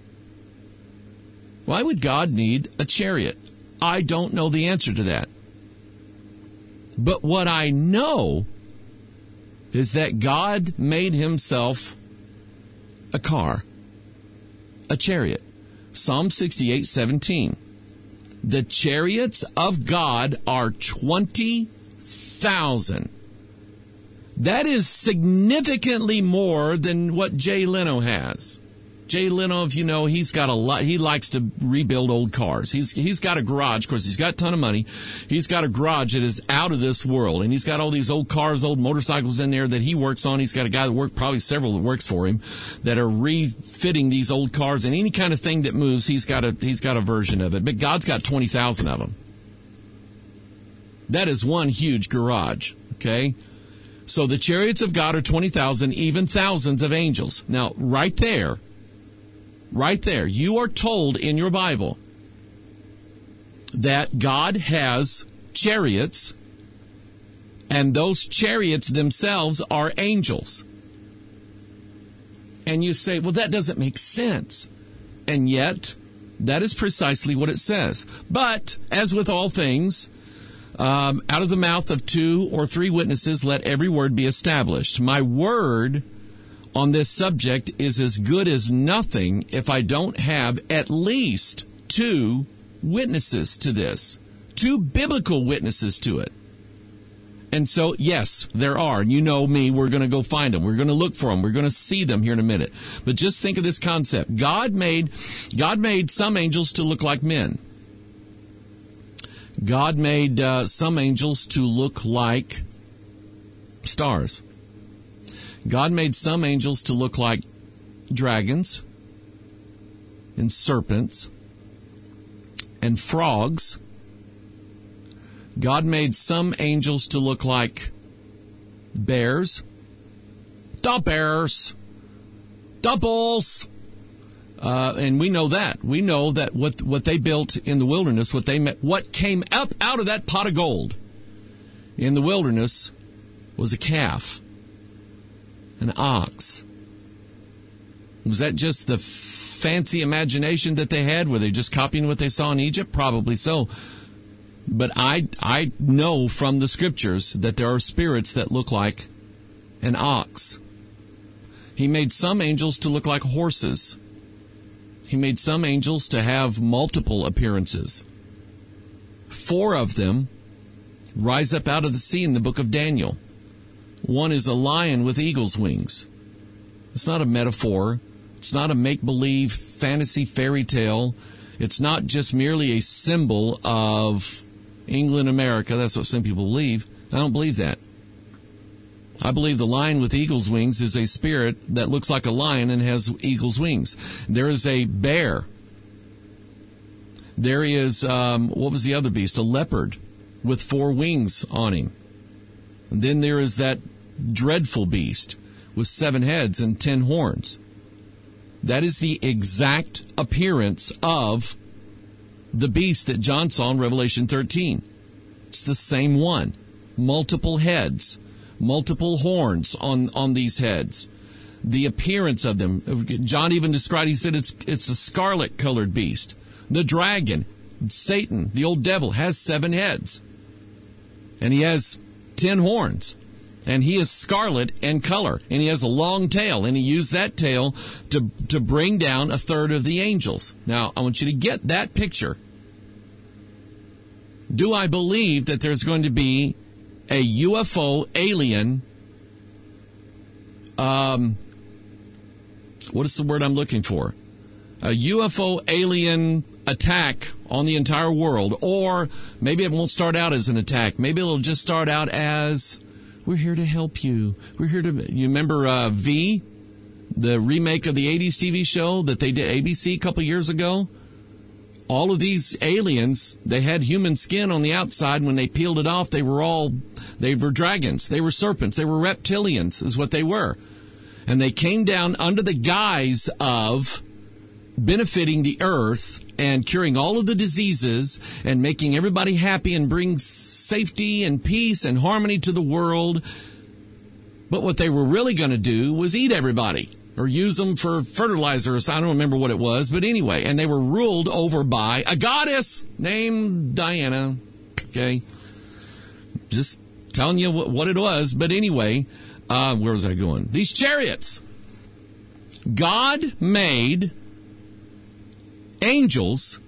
Why would God need a chariot? I don't know the answer to that. But what I know is that God made himself a car, a chariot. Psalm 68:17. The chariots of God are 20,000. That is significantly more than what Jay Leno has. Jay Leno, if you know, he's got a lot. He likes to rebuild old cars. He's got a garage. Of course, he's got a ton of money. He's got a garage that is out of this world, and he's got all these old cars, old motorcycles in there that he works on. He's got a guy that probably several that works for him, that are refitting these old cars, and any kind of thing that moves, he's got a version of it. But God's got 20,000 of them. That is one huge garage. Okay. So the chariots of God are 20,000, even thousands of angels. Now, right there, you are told in your Bible that God has chariots, and those chariots themselves are angels. And you say, well, that doesn't make sense. And yet, that is precisely what it says. But, as with all things, out of the mouth of 2 or 3 witnesses, let every word be established. My word on this subject is as good as nothing if I don't have at least 2 witnesses to this, 2 biblical witnesses to it. And so, yes, there are. And you know me, we're going to go find them. We're going to look for them. We're going to see them here in a minute. But just think of this concept. God made some angels to look like men. God made some angels to look like stars. God made some angels to look like dragons and serpents and frogs. God made some angels to look like bears, the bulls. And we know that. We know that what they built in the wilderness, what came up out of that pot of gold in the wilderness was a calf, an ox. Was that just the fancy imagination that they had? Were they just copying what they saw in Egypt? Probably so. But I know from the scriptures that there are spirits that look like an ox. He made some angels to look like horses. He made some angels to have multiple appearances. 4 of them rise up out of the sea in the book of Daniel. One is a lion with eagle's wings. It's not a metaphor. It's not a make-believe fantasy fairy tale. It's not just merely a symbol of England, America. That's what some people believe. I don't believe that. I believe the lion with eagle's wings is a spirit that looks like a lion and has eagle's wings. There is a bear. There is, what was the other beast? A leopard with 4 wings on him. And then there is that dreadful beast with 7 heads and 10 horns. That is the exact appearance of the beast that John saw in Revelation 13. It's the same one. Multiple heads, multiple horns on these heads. The appearance of them. John even described, he said it's a scarlet-colored beast. The dragon, Satan, the old devil, has 7 heads. And he has 10 horns. And he is scarlet in color. And he has a long tail. And he used that tail to bring down a third of the angels. Now, I want you to get that picture. Do I believe that there's going to be a UFO alien, what is the word I'm looking for? A UFO alien attack on the entire world? Or maybe it won't start out as an attack. Maybe it'll just start out as, we're here to help you. We're here to... You remember V, the remake of the 80s TV show that they did ABC a couple years ago? All of these aliens, they had human skin on the outside. When they peeled it off, they were dragons. They were serpents. They were reptilians is what they were. And they came down under the guise of benefiting the earth and curing all of the diseases and making everybody happy and bring safety and peace and harmony to the world. But what they were really going to do was eat everybody or use them for fertilizers. I don't remember what it was, but anyway. And they were ruled over by a goddess named Diana. Okay. Just telling you what it was. But anyway, where was I going? These chariots. God made angels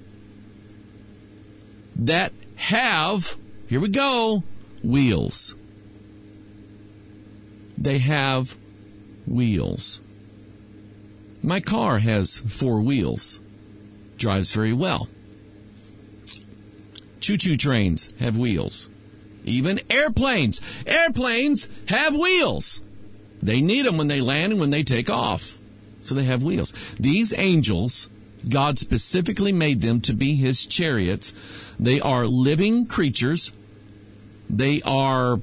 that have, here we go, wheels. They have wheels. My car has 4 wheels. Drives very well. Choo-choo trains have wheels. Even airplanes. Airplanes have wheels. They need them when they land and when they take off. So they have wheels. These angels, God specifically made them to be His chariots. They are living creatures. They are,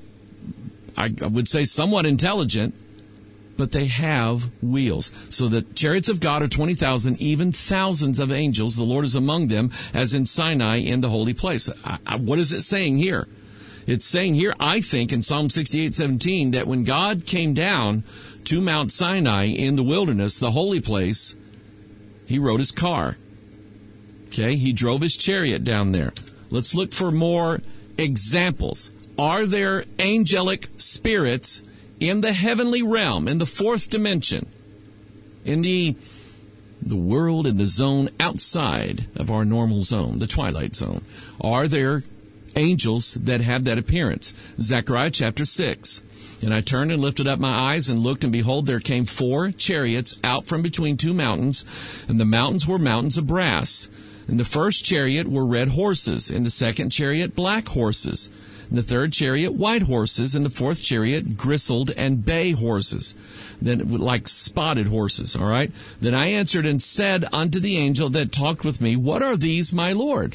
I would say, somewhat intelligent, but they have wheels. So the chariots of God are 20,000, even thousands of angels. The Lord is among them, as in Sinai in the holy place. What is it saying here? It's saying here, I think, in Psalm 68:17, that when God came down to Mount Sinai in the wilderness, the holy place, He rode His car. Okay, He drove His chariot down there. Let's look for more examples. Are there angelic spirits in the heavenly realm, in the 4th dimension, in the world, in the zone outside of our normal zone, the twilight zone? Are there angels that have that appearance? Zechariah chapter 6. And I turned and lifted up my eyes and looked, and behold, there came 4 chariots out from between 2 mountains, and the mountains were mountains of brass. In the first chariot were red horses, in the second chariot black horses, in the third chariot white horses, in the fourth chariot grizzled and bay horses, then like spotted horses, all right? Then I answered and said unto the angel that talked with me, what are these, my Lord?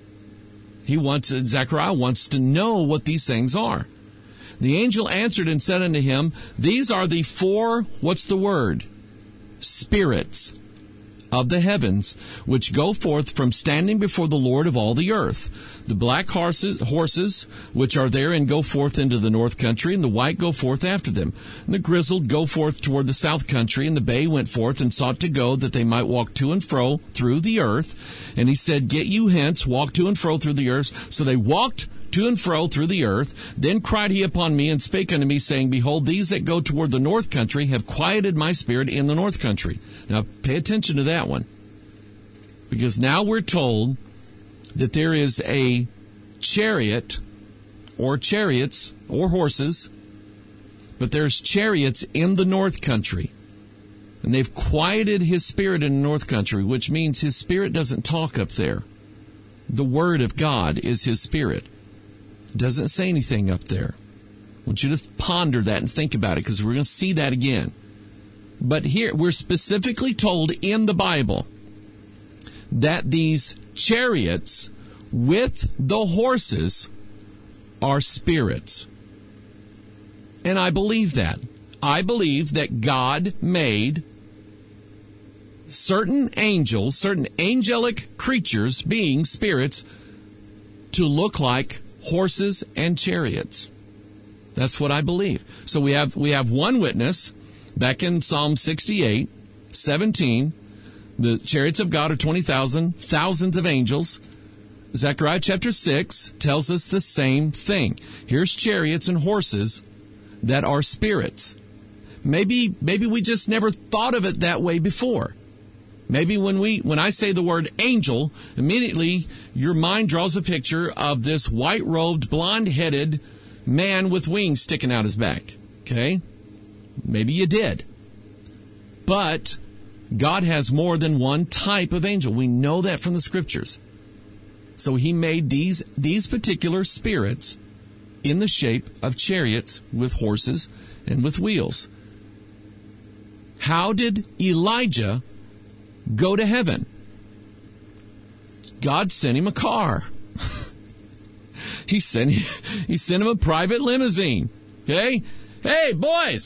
Zechariah wants to know what these things are. The angel answered and said unto him, these are the 4, what's the word? Spirits of the heavens, which go forth from standing before the Lord of all the earth. The black horses which are there and go forth into the north country, and the white go forth after them. And the grizzled go forth toward the south country, and the bay went forth and sought to go, that they might walk to and fro through the earth. And he said, get you hence, walk to and fro through the earth. So they walked to and fro through the earth. Then cried he upon me and spake unto me, saying, behold, these that go toward the north country have quieted my spirit in the north country. Now, pay attention to that one. Because now we're told that there is a chariot, or chariots, or horses, but there's chariots in the north country. And they've quieted his spirit in the north country, which means his spirit doesn't talk up there. The word of God is his spirit. Doesn't say anything up there. I want you to ponder that and think about it, because we're going to see that again. But here, we're specifically told in the Bible that these chariots with the horses are spirits. And I believe that. I believe that God made certain angels, certain angelic creatures, beings, spirits, to look like horses and chariots. That's what I believe. So we have one witness back in Psalm 68:17. The chariots of God are 20,000, thousands of angels. Zechariah chapter 6 tells us the same thing. Here's chariots and horses that are spirits. Maybe we just never thought of it that way before. Maybe when I say the word angel, immediately your mind draws a picture of this white-robed, blonde-headed man with wings sticking out his back. Okay? Maybe you did. But God has more than one type of angel. We know that from the Scriptures. So He made these particular spirits in the shape of chariots with horses and with wheels. How did Elijah go to heaven? God sent him a car. He sent him a private limousine. Okay? Hey, boys!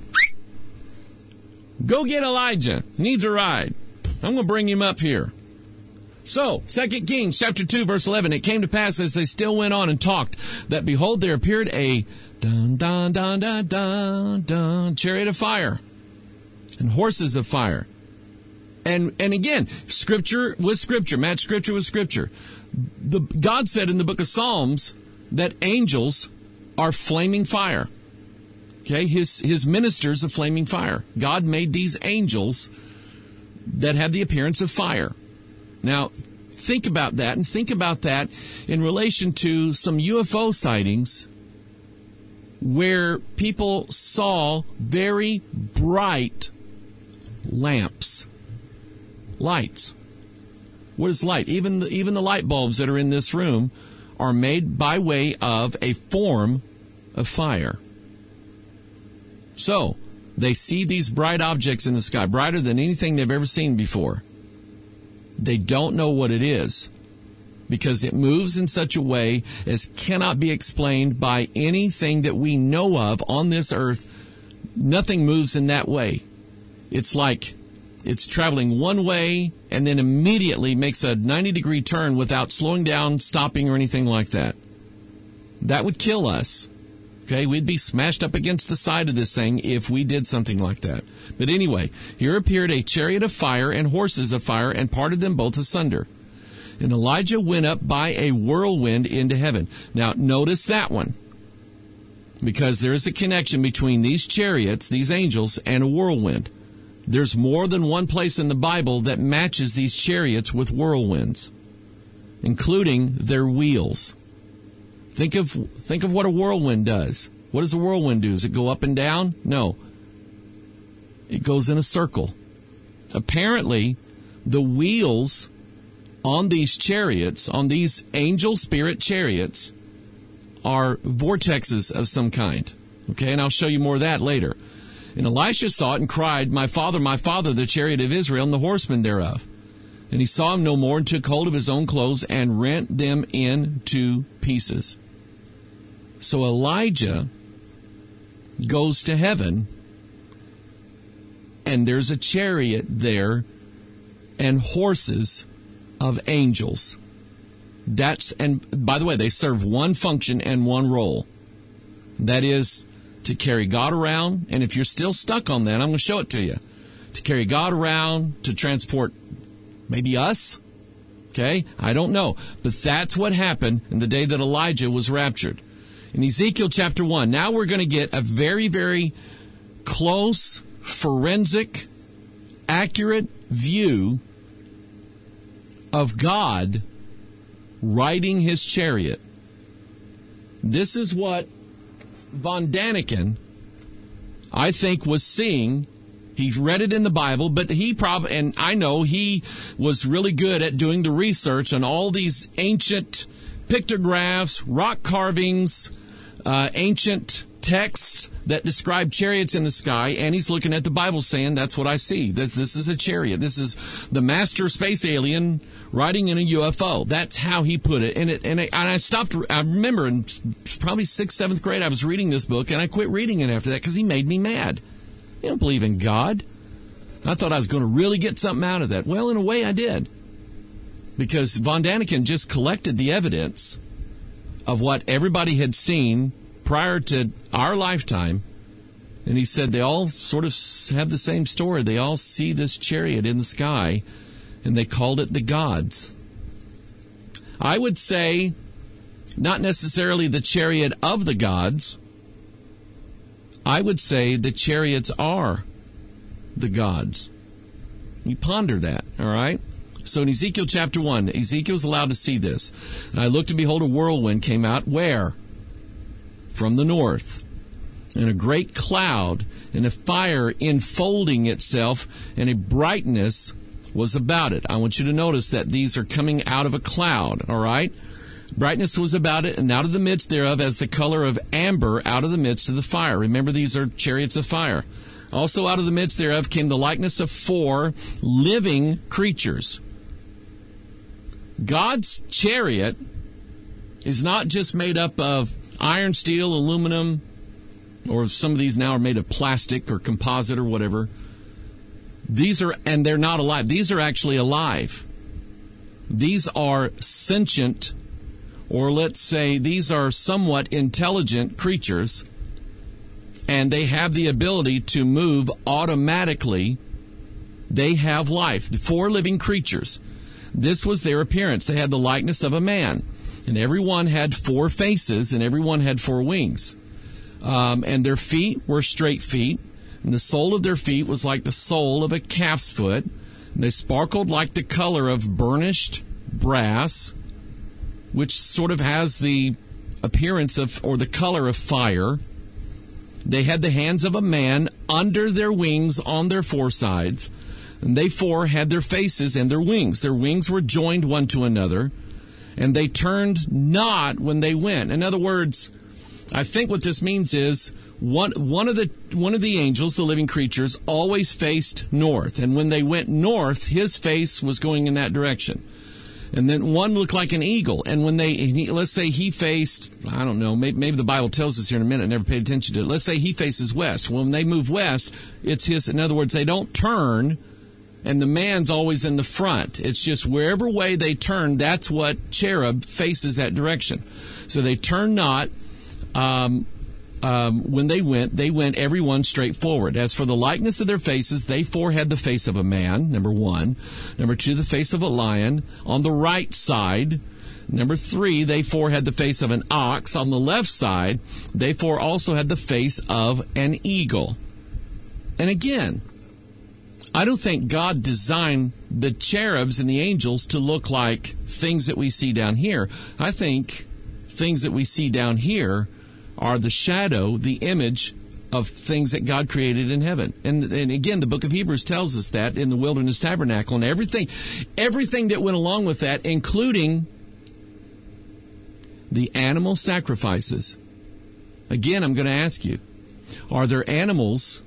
Go get Elijah. He needs a ride. I'm going to bring him up here. So, 2 Kings chapter 2, verse 11, it came to pass as they still went on and talked, that behold, there appeared a dun, dun, dun, dun, dun, dun, chariot of fire and horses of fire. And again, Scripture with Scripture, match Scripture with Scripture. God said in the book of Psalms that angels are flaming fire. Okay, his ministers of flaming fire. God made these angels that have the appearance of fire. Now, think about that, and think about that in relation to some UFO sightings where people saw very bright lamps, lights. What is light? Even the light bulbs that are in this room are made by way of a form of fire. So, they see these bright objects in the sky, brighter than anything they've ever seen before. They don't know what it is because it moves in such a way as cannot be explained by anything that we know of on this earth. Nothing moves in that way. It's like it's traveling one way and then immediately makes a 90-degree turn without slowing down, stopping, or anything like that. That would kill us. Okay, we'd be smashed up against the side of this thing if we did something like that. But anyway, here appeared a chariot of fire and horses of fire and parted them both asunder. And Elijah went up by a whirlwind into heaven. Now, notice that one. Because there is a connection between these chariots, these angels, and a whirlwind. There's more than one place in the Bible that matches these chariots with whirlwinds, including their wheels. Think of what a whirlwind does. What does a whirlwind do? Does it go up and down? No. It goes in a circle. Apparently, the wheels on these chariots, on these angel spirit chariots, are vortexes of some kind. Okay, and I'll show you more of that later. And Elisha saw it and cried, my father, the chariot of Israel, and the horsemen thereof. And he saw him no more, and took hold of his own clothes, and rent them into pieces. So Elijah goes to heaven, and there's a chariot there, and horses of angels. And by the way, they serve one function and one role. That is to carry God around, and if you're still stuck on that, I'm going to show it to you. To carry God around, to transport maybe us, okay? I don't know. But that's what happened in the day that Elijah was raptured. In Ezekiel chapter 1, now we're going to get a very, very close, forensic, accurate view of God riding His chariot. This is what Von Daniken, I think, was seeing. He read it in the Bible, but he probably, and I know he was really good at doing the research on all these ancient pictographs, rock carvings, ancient texts that describe chariots in the sky, and he's looking at the Bible saying, that's what I see. This is a chariot. This is the master space alien riding in a UFO. That's how he put it. And I stopped. I remember in probably 6th, 7th grade, I was reading this book, and I quit reading it after that because he made me mad. I don't believe in God. I thought I was going to really get something out of that. Well, in a way, I did. Because von Daniken just collected the evidence of what everybody had seen prior to our lifetime, and he said they all sort of have the same story. They all see this chariot in the sky, and they called it the gods. I would say not necessarily the chariot of the gods. I would say the chariots are the gods. You ponder that, all right? So in Ezekiel chapter 1, Ezekiel's allowed to see this. And I looked, and behold, a whirlwind came out. Where? From the north. And a great cloud, and a fire enfolding itself, and a brightness was about it. I want you to notice that these are coming out of a cloud, all right? Brightness was about it, and out of the midst thereof as the color of amber out of the midst of the fire. Remember, these are chariots of fire. Also out of the midst thereof came the likeness of 4 living creatures. God's chariot is not just made up of iron, steel, aluminum, or some of these now are made of plastic or composite or whatever. These are, and they're not alive. These are actually alive. These are sentient, or let's say these are somewhat intelligent creatures, and they have the ability to move automatically. They have life. The 4 living creatures. This was their appearance. They had the likeness of a man. And every one had 4 faces, and every one had 4 wings. And their feet were straight feet, and the sole of their feet was like the sole of a calf's foot. And they sparkled like the color of burnished brass, which sort of has the appearance of, or the color of fire. They had the hands of a man under their wings on their 4 sides. And they 4 had their faces and their wings. Their wings were joined one to another, and they turned not when they went. In other words, I think what this means is one of the angels, the living creatures, always faced north. And when they went north, his face was going in that direction. And then one looked like an eagle. And when let's say he faced, I don't know, maybe the Bible tells us here in a minute, I never paid attention to it. Let's say he faces west. Well, when they move west, it's his. In other words, they don't turn, and the man's always in the front. It's just wherever way they turn, that's what cherub faces that direction. So they turn not. When they went every one straight forward. As for the likeness of their faces, they 4 had the face of a man, number 1. Number 2, the face of a lion on the right side. Number 3, they 4 had the face of an ox. On the left side, they 4 also had the face of an eagle. And again, I don't think God designed the cherubs and the angels to look like things that we see down here. I think things that we see down here are the shadow, the image of things that God created in heaven. And again, the book of Hebrews tells us that in the wilderness tabernacle, and everything that went along with that, including the animal sacrifices. Again, I'm going to ask you, are there angels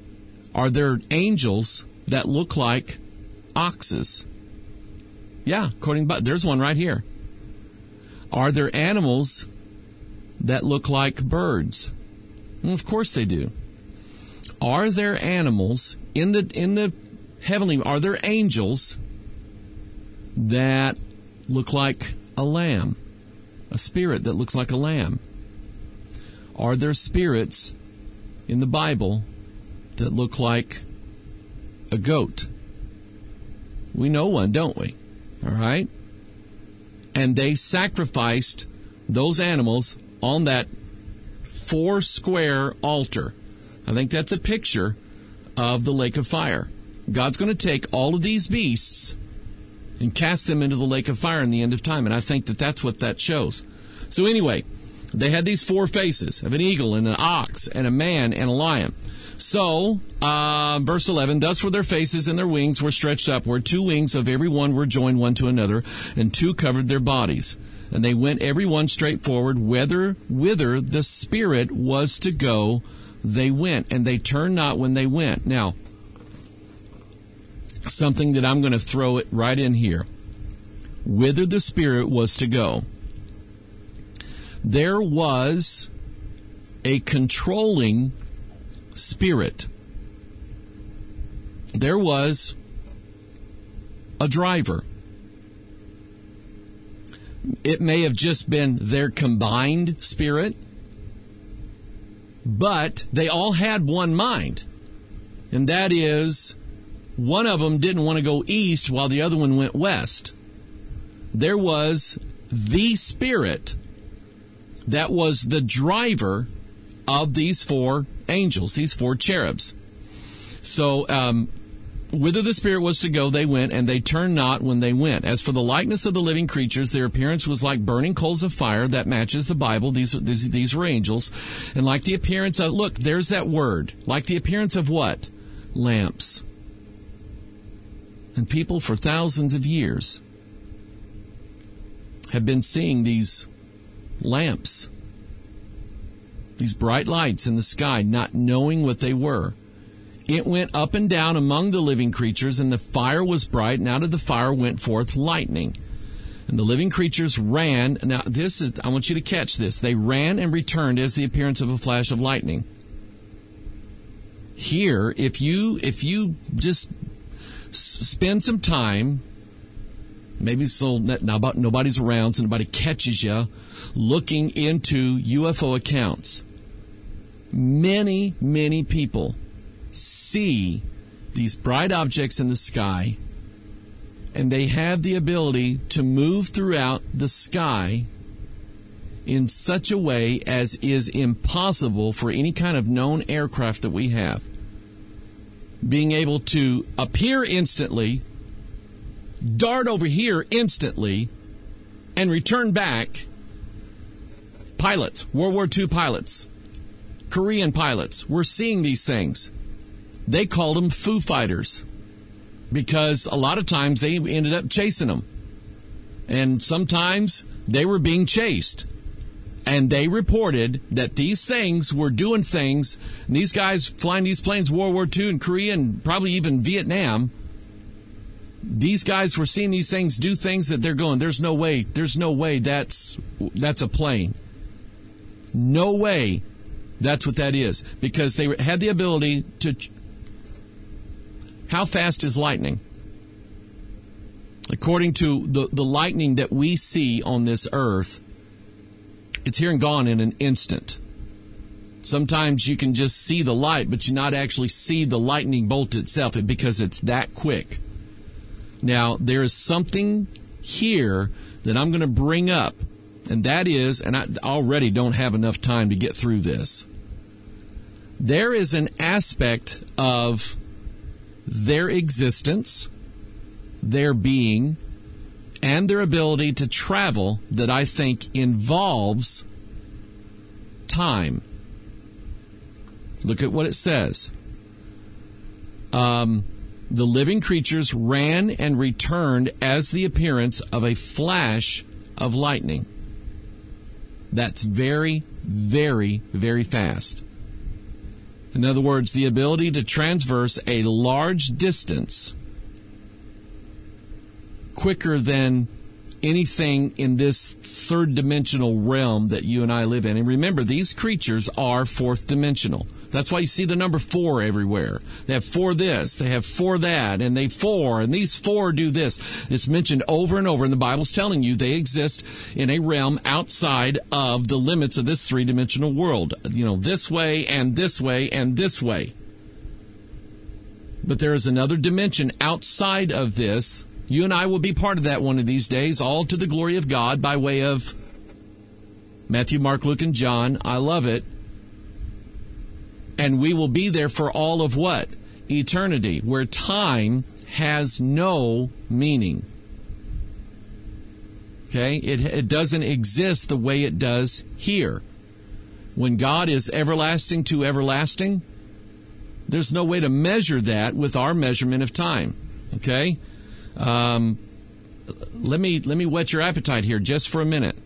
that look like oxes? Yeah, according to, there's one right here. Are there animals that look like birds? Well, of course they do. Are there animals in the heavenly, are there angels that look like a lamb? A spirit that looks like a lamb? Are there spirits in the Bible that look like a goat? We know one, don't we? All right? And they sacrificed those animals on that 4-square altar. I think that's a picture of the lake of fire. God's going to take all of these beasts and cast them into the lake of fire in the end of time. And I think that that's what that shows. So anyway, they had these 4 faces of an eagle and an ox and a man and a lion. So, verse 11, thus were their faces and their wings were stretched upward. 2 wings of every one were joined one to another, and 2 covered their bodies. And they went every one straight forward, whither the Spirit was to go, they went, and they turned not when they went. Now, something that I'm going to throw it right in here. Whither the Spirit was to go. There was a controlling spirit. There was a driver. It may have just been their combined spirit, but they all had one mind. And that is, one of them didn't want to go east while the other one went west. There was the Spirit that was the driver of these four angels, these four cherubs. So, whither the Spirit was to go, they went, and they turned not when they went. As for the likeness of the living creatures, their appearance was like burning coals of fire. That matches the Bible. These were angels. And like the appearance of, look, there's that word. Like the appearance of what? Lamps. And people for thousands of years have been seeing these lamps, these bright lights in the sky, not knowing what they were. It went up and down among the living creatures, and the fire was bright, and out of the fire went forth lightning. And the living creatures ran. Now, I want you to catch this. They ran and returned as the appearance of a flash of lightning. Here, if you just spend some time, maybe so now nobody's around, so nobody catches you, looking into UFO accounts. Many, many people see these bright objects in the sky, and they have the ability to move throughout the sky in such a way as is impossible for any kind of known aircraft that we have. Being able to appear instantly, dart over here instantly, and return back. Pilots, World War II pilots, Korean pilots, we're seeing these things. They called them Foo Fighters because a lot of times they ended up chasing them. And sometimes they were being chased. And they reported that these things were doing things, and these guys flying these planes, World War II and Korea and probably even Vietnam, these guys were seeing these things do things that they're going, there's no way that's a plane. No way that's what that is. Because they had the ability to... How fast is lightning? According to the lightning that we see on this earth, it's here and gone in an instant. Sometimes you can just see the light, but you not actually see the lightning bolt itself because it's that quick. Now, there is something here that I'm going to bring up, and that is, and I already don't have enough time to get through this. There is an aspect of their existence, their being, and their ability to travel that I think involves time. Look at what it says. The living creatures ran and returned as the appearance of a flash of lightning. That's very, very, very fast. In other words, the ability to traverse a large distance quicker than anything in this third dimensional realm that you and I live in. And remember, these creatures are fourth dimensional. That's why you see the number 4 everywhere. They have 4 this, they have 4 that, and they 4, and these 4 do this. It's mentioned over and over, and the Bible's telling you they exist in a realm outside of the limits of this three-dimensional world. You know, this way, and this way, and this way. But there is another dimension outside of this. You and I will be part of that one of these days, all to the glory of God by way of Matthew, Mark, Luke, and John. I love it. And we will be there for all of what? Eternity, where time has no meaning. Okay? It doesn't exist the way it does here. When God is everlasting to everlasting, there's no way to measure that with our measurement of time. Okay? Let me whet your appetite here just for a minute.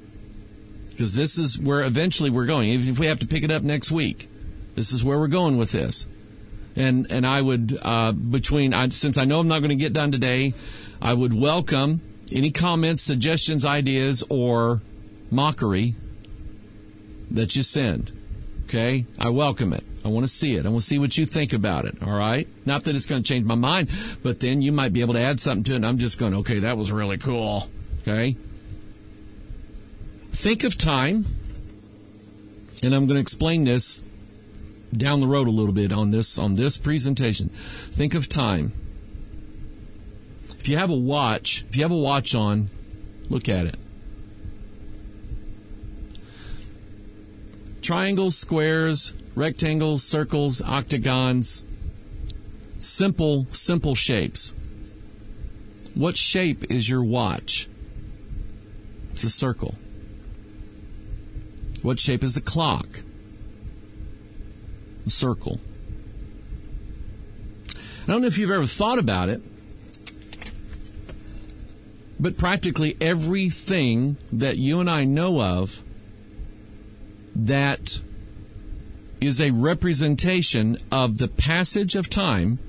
because this is where eventually we're going. Even if we have to pick it up next week, this is where we're going with this. And I would, since I know I'm not going to get done today, I would welcome any comments, suggestions, ideas, or mockery that you send. Okay? I welcome it. I want to see it. I want to see what you think about it. All right? Not that it's going to change my mind, but then you might be able to add something to it, and I'm just going, okay, that was really cool. Okay? Think of time, and I'm going to explain this down the road a little bit on this presentation. Think of time. If you have a watch on, look at it. Triangles, squares, rectangles, circles, octagons, simple shapes. What shape is your watch? It's a circle. What shape is the clock? A circle. I don't know if you've ever thought about it, but practically everything that you and I know of that is a representation of the passage of time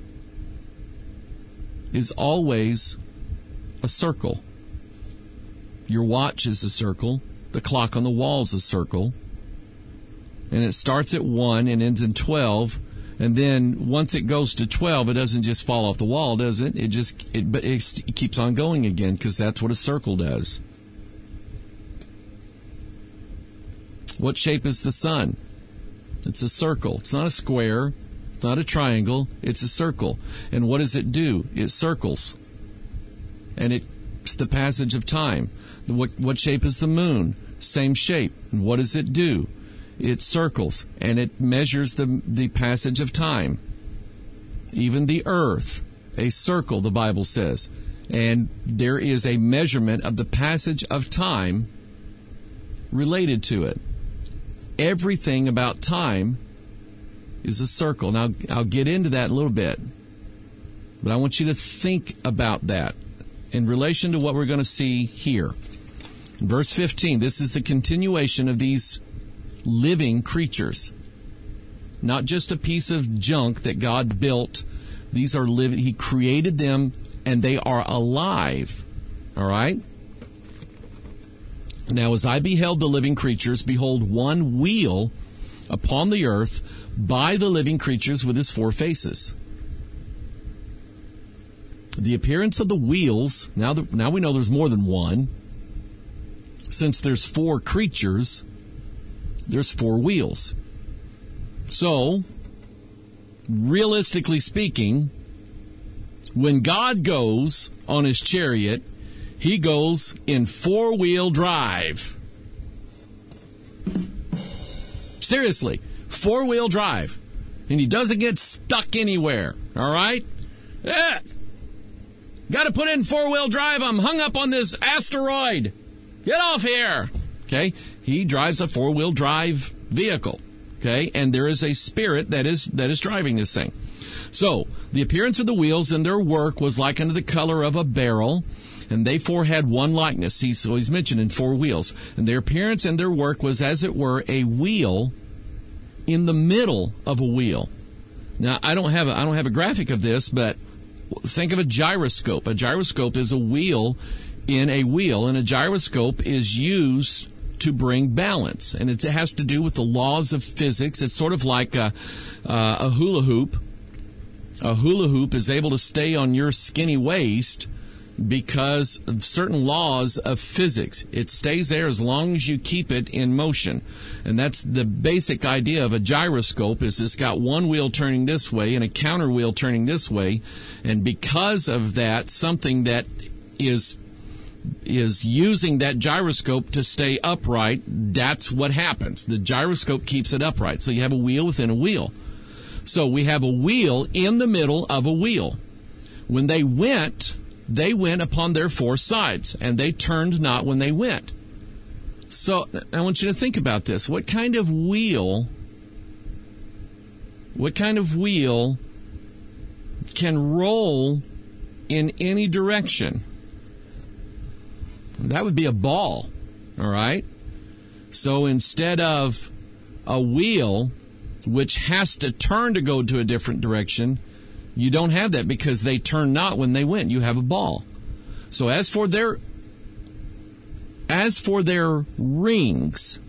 is always a circle. Your watch is a circle. The clock on the wall is a circle. And it starts at 1 and ends in 12. And then once it goes to 12, it doesn't just fall off the wall, does it? It keeps on going again, because that's what a circle does. What shape is the sun? It's a circle. It's not a square. It's not a triangle. It's a circle. And what does it do? It circles. And it's the passage of time. What shape is the moon? Same shape. And what does it do? It circles, and it measures the passage of time. Even the earth, a circle, the Bible says. And there is a measurement of the passage of time related to it. Everything about time is a circle. Now, I'll get into that in a little bit. But I want you to think about that in relation to what we're going to see here. In verse 15, this is the continuation of these living creatures. Not just a piece of junk that God built. These are living. He created them, and they are alive. All right? Now, as I beheld the living creatures, behold, one wheel upon the earth by the living creatures with his four faces. The appearance of the wheels, now we know there's more than one. Since there's four creatures, there's four wheels. So, realistically speaking, when God goes on his chariot, he goes in four-wheel drive. Seriously, four-wheel drive. And he doesn't get stuck anywhere, all right? Got to put in four-wheel drive. I'm hung up on this asteroid. Get off here. Okay? He drives a four-wheel drive vehicle. Okay? And there is a spirit that is driving this thing. So, the appearance of the wheels and their work was like unto the color of a beryl, and they four had one likeness. So he's mentioned in four wheels. And their appearance and their work was as it were a wheel in the middle of a wheel. Now, I don't have a graphic of this, but think of a gyroscope. A gyroscope is a wheel in a wheel, and a gyroscope is used to bring balance. And it has to do with the laws of physics. It's sort of like a hula hoop. A hula hoop is able to stay on your skinny waist because of certain laws of physics. It stays there as long as you keep it in motion. And that's the basic idea of a gyroscope, is it's got one wheel turning this way and a counter wheel turning this way. And because of that, something that is using that gyroscope to stay upright, that's what happens. The gyroscope keeps it upright. So you have a wheel within a wheel. So we have a wheel in the middle of a wheel. When they went upon their four sides, and they turned not when they went. So I want you to think about this. What kind of wheel can roll in any direction? That would be a ball, all right? So instead of a wheel which has to turn to go to a different direction, you don't have that because they turn not when they went. You have a ball. So as for their rings,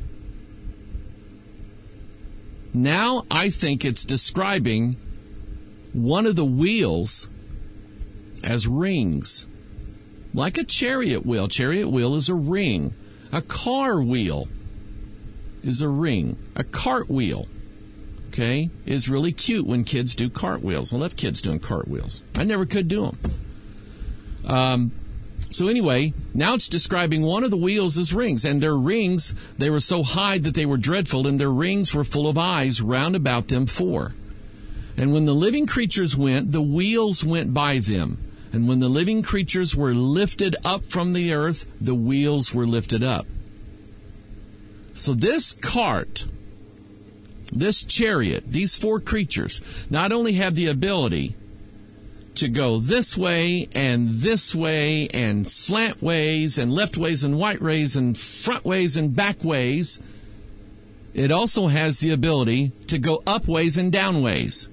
now I think it's describing one of the wheels as rings. Like a chariot wheel. Chariot wheel is a ring. A car wheel is a ring. A cartwheel, okay, is really cute when kids do cartwheels. I love kids doing cartwheels. I never could do them. So anyway, now it's describing one of the wheels as rings. And their rings, they were so high that they were dreadful, and their rings were full of eyes round about them four. And when the living creatures went, the wheels went by them. And when the living creatures were lifted up from the earth, the wheels were lifted up. So this cart, this chariot, these four creatures, not only have the ability to go this way and slant ways and left ways and right ways and front ways and back ways, it also has the ability to go up ways and down ways.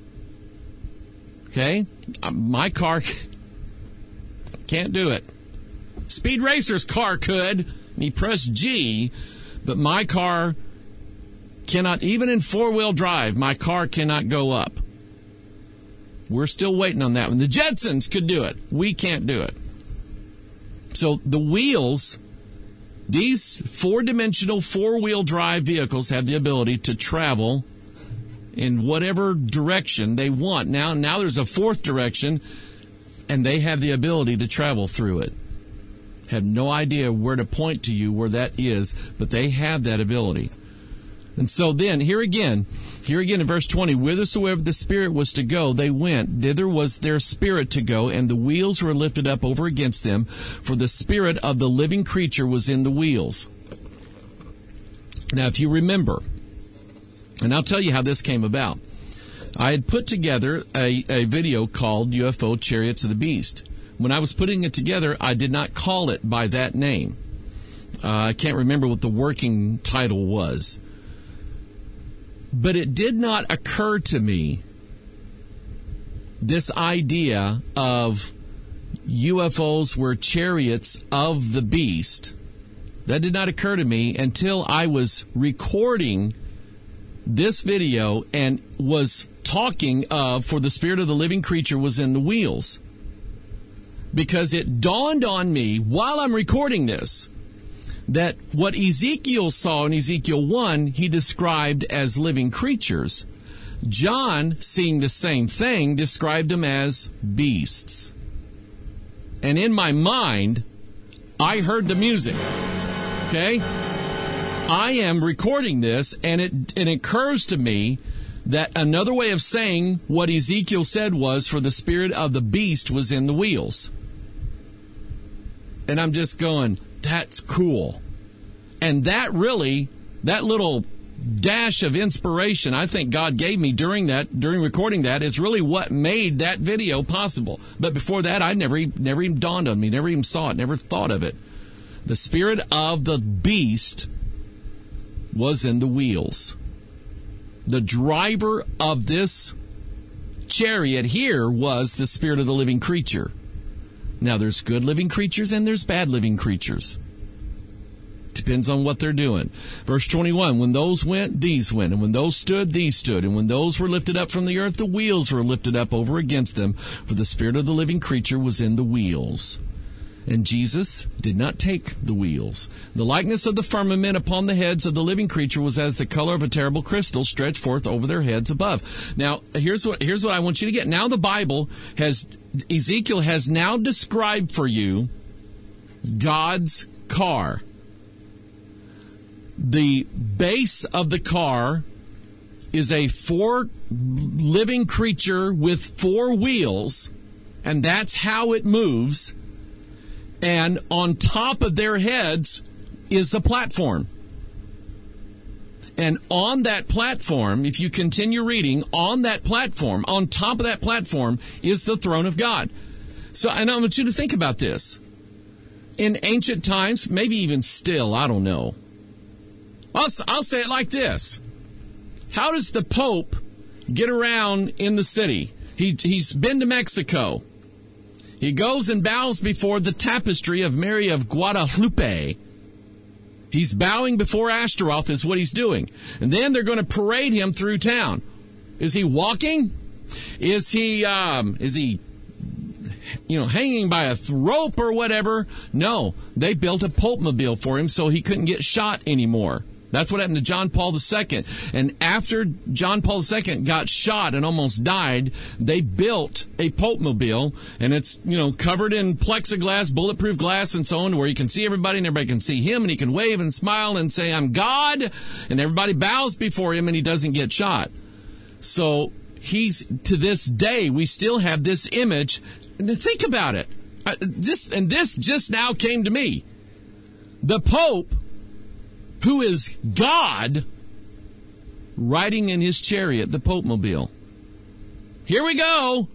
Okay? My car can't do it. Speed Racer's car could. He pressed G, but my car cannot, even in four-wheel drive, my car cannot go up. We're still waiting on that one. The Jetsons could do it. We can't do it. So the wheels, these four-dimensional, four-wheel drive vehicles have the ability to travel in whatever direction they want. Now there's a fourth direction, and they have the ability to travel through it. Have no idea where to point to you where that is, but they have that ability. And so then, here again in verse 20, whithersoever the Spirit was to go, they went. Thither was their spirit to go, and the wheels were lifted up over against them, for the spirit of the living creature was in the wheels. Now, if you remember, and I'll tell you how this came about. I had put together a video called UFO Chariots of the Beast. When I was putting it together, I did not call it by that name. I can't remember what the working title was. But it did not occur to me, this idea of UFOs were chariots of the beast. That did not occur to me until I was recording this video and was talking of, for the spirit of the living creature was in the wheels. Because it dawned on me while I'm recording this that what Ezekiel saw in Ezekiel 1, he described as living creatures. John, seeing the same thing, described them as beasts. And in my mind, I heard the music. Okay? I am recording this, and it occurs to me that another way of saying what Ezekiel said was, for the spirit of the beast was in the wheels. And I'm just going, that's cool. And that little dash of inspiration I think God gave me during recording that is really what made that video possible. But before that, I never even dawned on me, never even saw it, never thought of it. The spirit of the beast was in the wheels. The driver of this chariot here was the spirit of the living creature. Now, there's good living creatures and there's bad living creatures. Depends on what they're doing. Verse 21, when those went, these went. And when those stood, these stood. And when those were lifted up from the earth, the wheels were lifted up over against them. For the spirit of the living creature was in the wheels. And Jesus did not take the wheels. The likeness of the firmament upon the heads of the living creature was as the color of a terrible crystal stretched forth over their heads above. Now, here's what I want you to get. Now the Bible Ezekiel has now described for you God's car. The base of the car is a four living creature with four wheels, and that's how it moves. And on top of their heads is a platform. And on that platform, if you continue reading, on that platform, on top of that platform, is the throne of God. So, and I want you to think about this. In ancient times, maybe even still, I don't know. I'll say it like this. How does the Pope get around in the city? He's been to Mexico. He goes and bows before the tapestry of Mary of Guadalupe. He's bowing before Ashtaroth is what he's doing. And then they're going to parade him through town. Is he walking? Is he hanging by a rope or whatever? No, they built a Pope-mobile for him so he couldn't get shot anymore. That's what happened to John Paul II. And after John Paul II got shot and almost died, they built a Pope-mobile, and it's, covered in plexiglass, bulletproof glass, and so on, where you can see everybody and everybody can see him, and he can wave and smile and say, "I'm God," and everybody bows before him, and he doesn't get shot. So to this day, we still have this image. And think about it. This just now came to me. The Pope, who is God, riding in his chariot, the Pope-mobile. Here we go.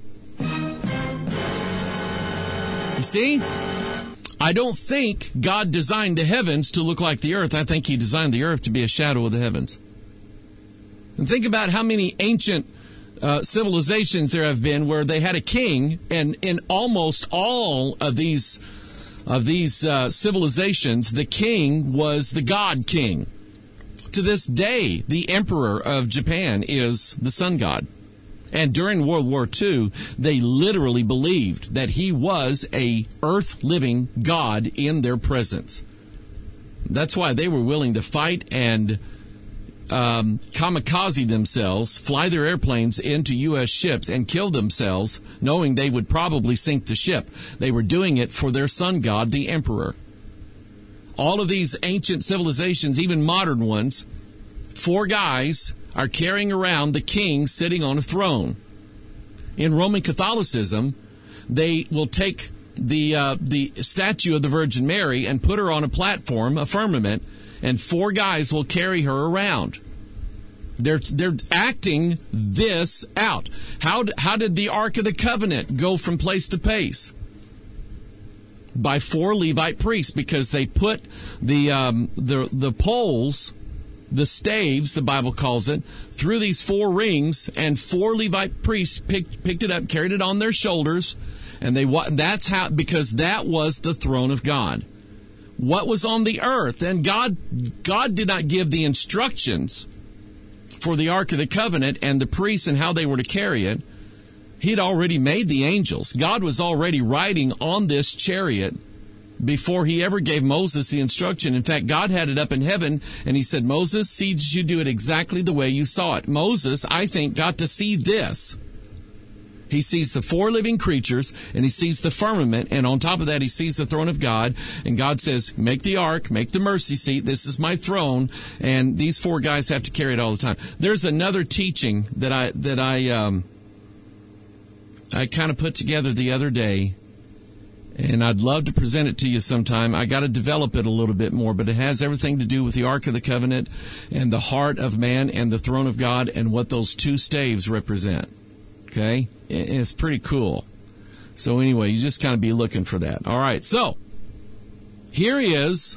You see? I don't think God designed the heavens to look like the earth. I think he designed the earth to be a shadow of the heavens. And think about how many ancient civilizations there have been where they had a king, and in almost all of these civilizations, the king was the god king. To this day, the emperor of Japan is the sun god. And during World War II, they literally believed that he was a earth-living god in their presence. That's why they were willing to fight and kamikaze themselves, fly their airplanes into U.S. ships and kill themselves, knowing they would probably sink the ship. They were doing it for their sun god, the emperor. All of these ancient civilizations, even modern ones, 4 guys are carrying around the king sitting on a throne. In Roman Catholicism, they will take the statue of the Virgin Mary and put her on a platform, a firmament, and 4 guys will carry her around. They're acting this out. How did the Ark of the Covenant go from place to place? By 4 Levite priests, because they put the poles, the staves, the Bible calls it, through these 4 rings, and 4 Levite priests picked it up, carried it on their shoulders, and because that was the throne of God. What was on the earth? And God did not give the instructions for the Ark of the Covenant and the priests and how they were to carry it. He'd already made the angels. God was already riding on this chariot before he ever gave Moses the instruction. In fact, God had it up in heaven, and he said, "Moses, see that you do it exactly the way you saw it." Moses, I think, got to see this. He sees the 4 living creatures, and he sees the firmament, and on top of that, he sees the throne of God. And God says, "Make the ark, make the mercy seat. This is my throne." And these 4 guys have to carry it all the time. There's another teaching that I kind of put together the other day, and I'd love to present it to you sometime. I got to develop it a little bit more, but it has everything to do with the Ark of the Covenant and the heart of man and the throne of God and what those 2 staves represent. Okay? It's pretty cool. So anyway, you just kind of be looking for that. All right, so here is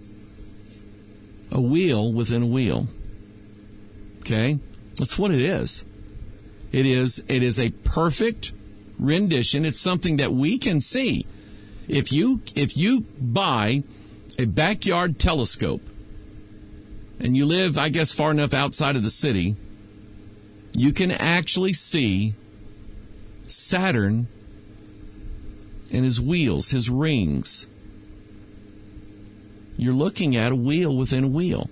a wheel within a wheel. Okay? That's what it is. It is a perfect rendition. It's something that we can see. If you buy a backyard telescope and you live, I guess, far enough outside of the city, you can actually see Saturn and his wheels, his rings. You're looking at a wheel within a wheel.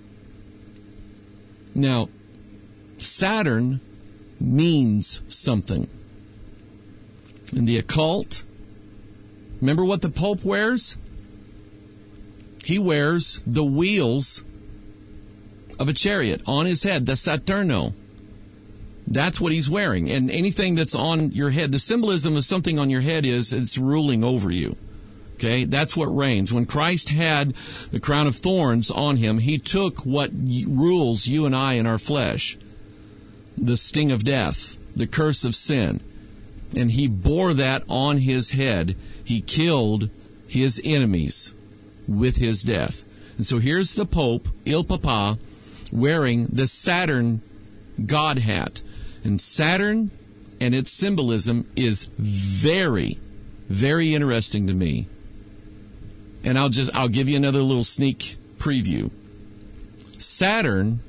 Now, Saturn means something. In the occult, remember what the Pope wears? He wears the wheels of a chariot on his head, the Saturno. That's what he's wearing. And anything that's on your head, the symbolism of something on your head is it's ruling over you. Okay? That's what reigns. When Christ had the crown of thorns on him, he took what rules you and I in our flesh, the sting of death, the curse of sin, and he bore that on his head. He killed his enemies with his death. And so here's the Pope, Il Papa, wearing the Saturn god hat. And Saturn and its symbolism is very, very interesting to me. And I'll give you another little sneak preview. Saturn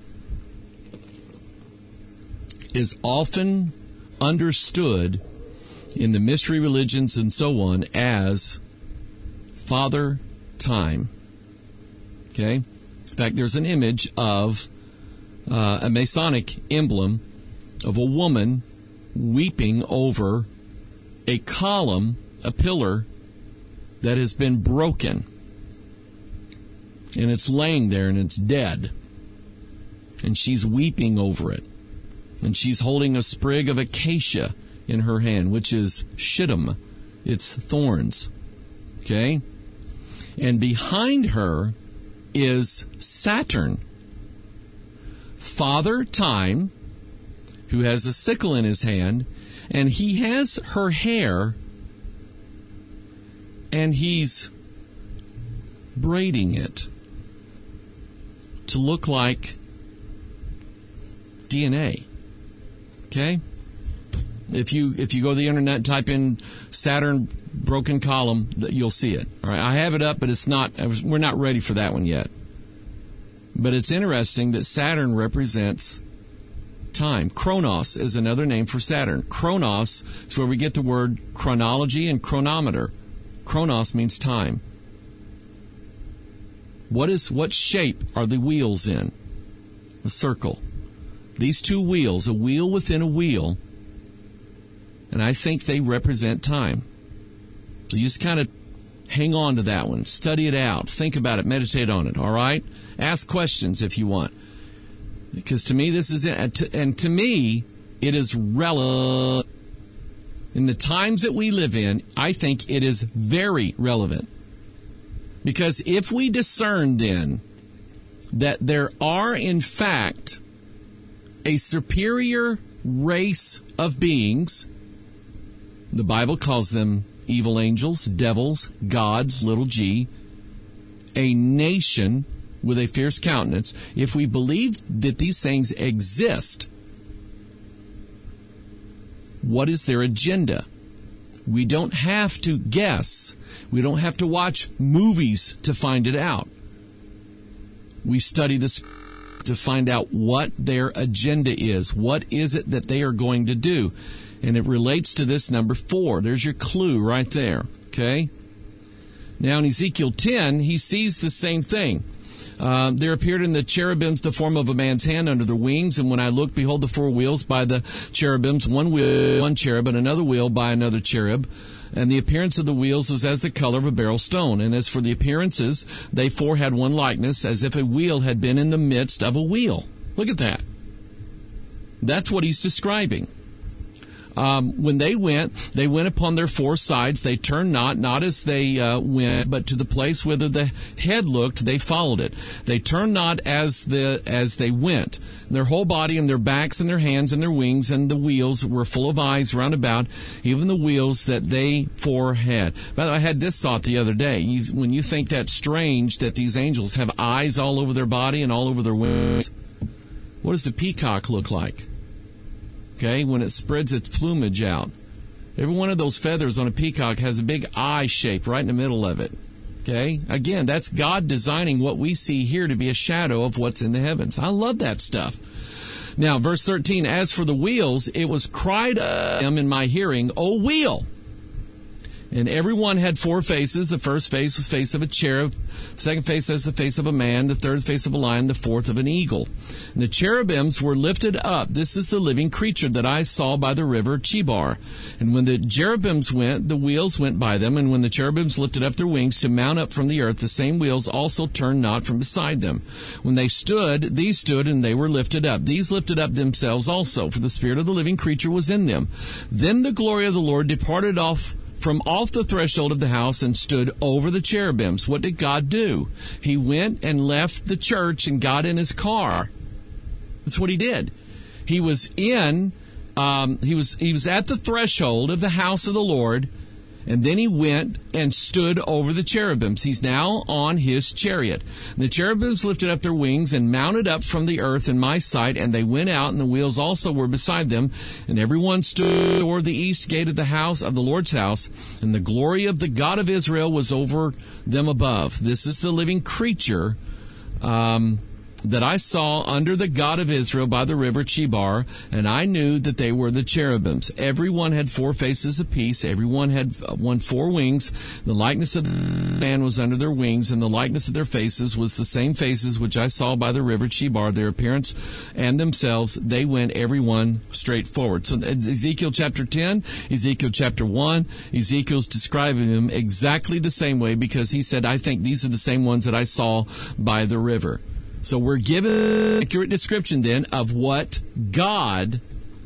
is often understood in the mystery religions and so on as Father Time. Okay? In fact, there's an image of a Masonic emblem of a woman weeping over a column, a pillar, that has been broken. And it's laying there and it's dead. And she's weeping over it. And she's holding a sprig of acacia in her hand, which is shittim. It's thorns. Okay? And behind her is Saturn, Father Time, who has a sickle in his hand, and he has her hair, and he's braiding it to look like DNA. Okay? If you go to the internet and type in Saturn broken column, you'll see it. All right, I have it up, but it's not. We're not ready for that one yet. But it's interesting that Saturn represents time. Chronos is another name for Saturn. Chronos is where we get the word chronology and chronometer. Chronos means time. What shape are the wheels in? A circle. These two wheels, a wheel within a wheel, and I think they represent time. So you just kind of hang on to that one. Study it out. Think about it. Meditate on it. All right? Ask questions if you want. Because to me, this is it. And to me, it is relevant. In the times that we live in, I think it is very relevant. Because if we discern then that there are, in fact, a superior race of beings, the Bible calls them evil angels, devils, gods, little g, a nation with a fierce countenance. If we believe that these things exist, what is their agenda? We don't have to guess. We don't have to watch movies to find it out. We study this to find out what their agenda is. What is it that they are going to do? And it relates to this number 4. There's your clue right there. Okay? Now in Ezekiel 10, he sees the same thing. There appeared in the cherubims the form of a man's hand under their wings, and when I looked, behold, the 4 wheels by the cherubims, one wheel, one cherub, and another wheel by another cherub. And the appearance of the wheels was as the color of a beryl stone. And as for the appearances, they 4 had one likeness, as if a wheel had been in the midst of a wheel. Look at that. That's what he's describing. When they went upon their 4 sides. They turned not as they went, but to the place whither the head looked, they followed it. They turned not as they went. Their whole body and their backs and their hands and their wings and the wheels were full of eyes round about, even the wheels that they 4 had. By the way, I had this thought the other day. When you think that's strange that these angels have eyes all over their body and all over their wings, what does the peacock look like? Okay, when it spreads its plumage out. Every one of those feathers on a peacock has a big eye shape right in the middle of it. Okay? Again, that's God designing what we see here to be a shadow of what's in the heavens. I love that stuff. Now, verse 13, as for the wheels, it was cried in my hearing, O wheel! And every one had 4 faces. The first face was the face of a cherub. The second face has the face of a man. The third face of a lion. The fourth of an eagle. And the cherubims were lifted up. This is the living creature that I saw by the river Chebar. And when the cherubims went, the wheels went by them. And when the cherubims lifted up their wings to mount up from the earth, the same wheels also turned not from beside them. When they stood, these stood, and they were lifted up. These lifted up themselves also, for the spirit of the living creature was in them. Then the glory of the Lord departed from off the threshold of the house and stood over the cherubims. What did God do? He went and left the church and got in his car. That's what he did. He was at the threshold of the house of the Lord, And then he went and stood over the cherubims. He's now on his chariot. And the cherubims lifted up their wings and mounted up from the earth in my sight, and they went out, and the wheels also were beside them. And everyone stood toward the east gate of the house of the Lord's house, and the glory of the God of Israel was over them above. This is the living creature that I saw under the God of Israel by the river Chebar, and I knew that they were the cherubims. Every one had 4 faces apiece. Every one had 4 wings. The likeness of the man was under their wings, and the likeness of their faces was the same faces which I saw by the river Chebar. Their appearance and themselves, they went every one straight forward. So Ezekiel chapter 10, Ezekiel chapter 1, Ezekiel's describing them exactly the same way, because he said, I think these are the same ones that I saw by the river. So we're given an accurate description then of what God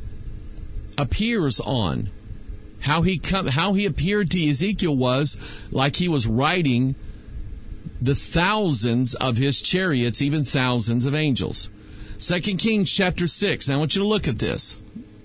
appears on. How he appeared to Ezekiel was like he was riding the thousands of his chariots, even thousands of angels. 2 Kings chapter 6. Now I want you to look at this.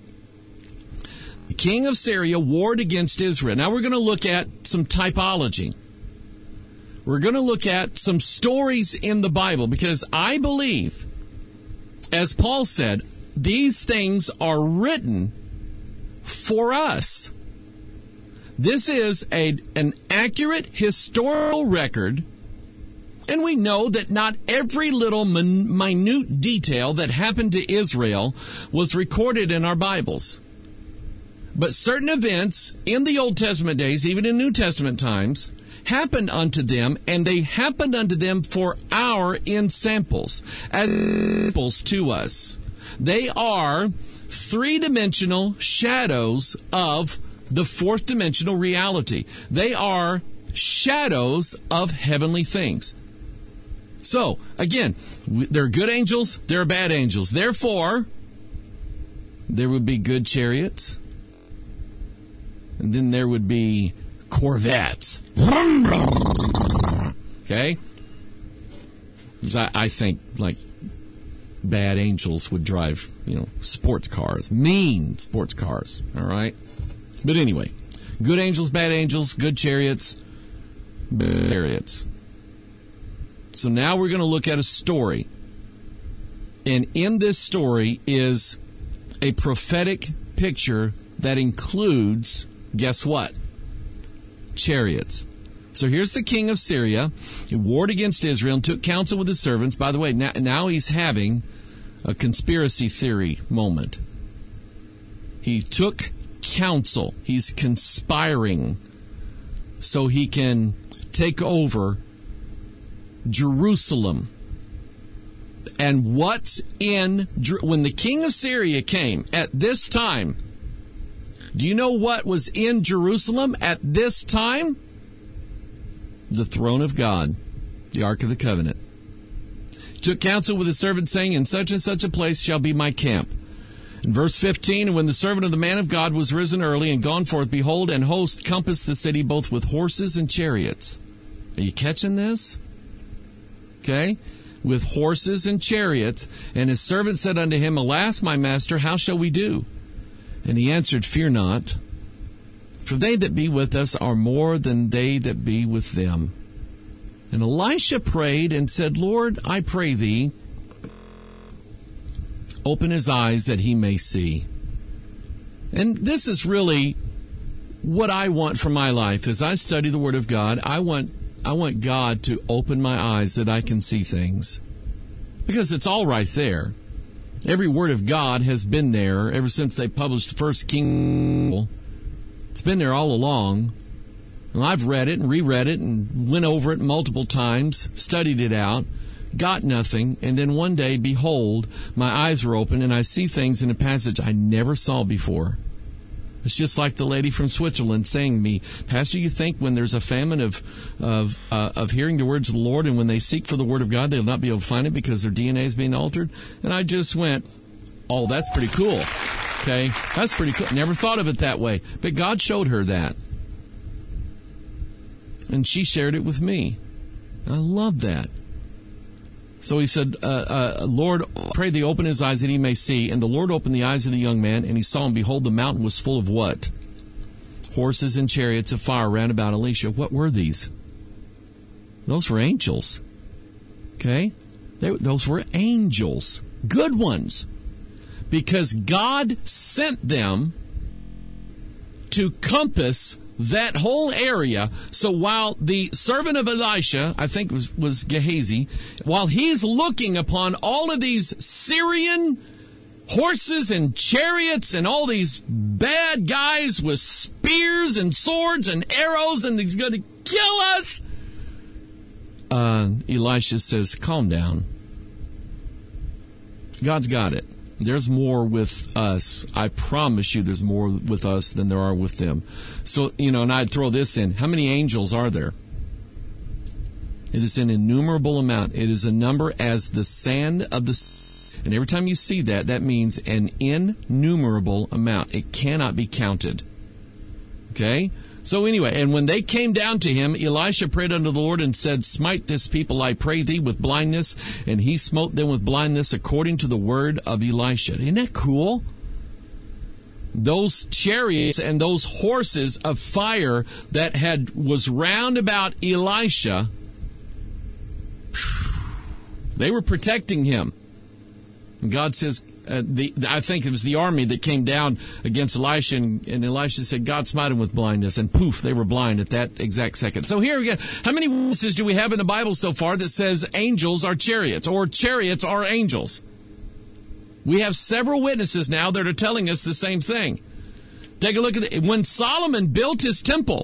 The king of Syria warred against Israel. Now we're going to look at some typology. We're going to look at some stories in the Bible, because I believe, as Paul said, these things are written for us. This is an accurate historical record, and we know that not every little minute detail that happened to Israel was recorded in our Bibles. But certain events in the Old Testament days, even in New Testament times, happened unto them, and they happened unto them for our ensamples, as examples to us. They are 3-dimensional shadows of the 4th-dimensional reality. They are shadows of heavenly things. So, again, there are good angels, there are bad angels. Therefore, there would be good chariots, and then there would be Corvettes. Okay? I think, like, bad angels would drive, sports cars. Mean sports cars. All right? But anyway, good angels, bad angels, good chariots, bad chariots. So now we're going to look at a story. And in this story is a prophetic picture that includes, guess what? Chariots. So here's the king of Syria. He warred against Israel and took counsel with his servants. By the way, now he's having a conspiracy theory moment. He took counsel. He's conspiring so he can take over Jerusalem. And what's when the king of Syria came at this time, do you know what was in Jerusalem at this time? The throne of God, the Ark of the Covenant. He took counsel with his servant, saying, in such and such a place shall be my camp. In verse 15, and when the servant of the man of God was risen early and gone forth, behold, an host compassed the city both with horses and chariots. Are you catching this? Okay? With horses and chariots. And his servant said unto him, alas, my master, how shall we do? And he answered, fear not, for they that be with us are more than they that be with them. And Elisha prayed and said, Lord, I pray thee, open his eyes that he may see. And this is really what I want for my life. As I study the Word of God, I want God to open my eyes that I can see things. Because it's all right there. Every word of God has been there ever since they published the first King. It's been there all along. And I've read it and reread it and went over it multiple times, studied it out, got nothing, and then one day, behold, my eyes were open and I see things in a passage I never saw before. It's just like the lady from Switzerland saying to me, Pastor, you think when there's a famine of hearing the words of the Lord, and when they seek for the Word of God, they'll not be able to find it because their DNA is being altered? And I just went, oh, that's pretty cool. Okay, that's pretty cool. Never thought of it that way. But God showed her that. And she shared it with me. I love that. So he said, Lord, pray thee open his eyes that he may see. And the Lord opened the eyes of the young man, and he saw, and behold, the mountain was full of what? horses and chariots of fire round about Elisha. What were these? Those were angels. Okay? Those were angels. Good ones. Because God sent them to compass that whole area. So while the servant of Elisha, I think was Gehazi, while he's looking upon all of these Syrian horses and chariots and all these bad guys with spears and swords and arrows and he's going to kill us, Elisha says, calm down. God's got it. There's more with us. I promise you there's more with us than there are with them. So, and I'd throw this in. How many angels are there? It is an innumerable amount. It is a number as the sand of the sea. And every time you see that, that means an innumerable amount. It cannot be counted. Okay? So anyway, and when they came down to him, Elisha prayed unto the Lord and said, smite this people, I pray thee, with blindness. And he smote them with blindness according to the word of Elisha. Isn't that cool? Those chariots and those horses of fire that was round about Elisha, they were protecting him. And God says, I think it was the army that came down against Elisha, and Elisha said, God smite him with blindness, and poof, they were blind at that exact second. So here again, how many witnesses do we have in the Bible so far that says angels are chariots, or chariots are angels? We have several witnesses now that are telling us the same thing. Take a look at it. When Solomon built his temple,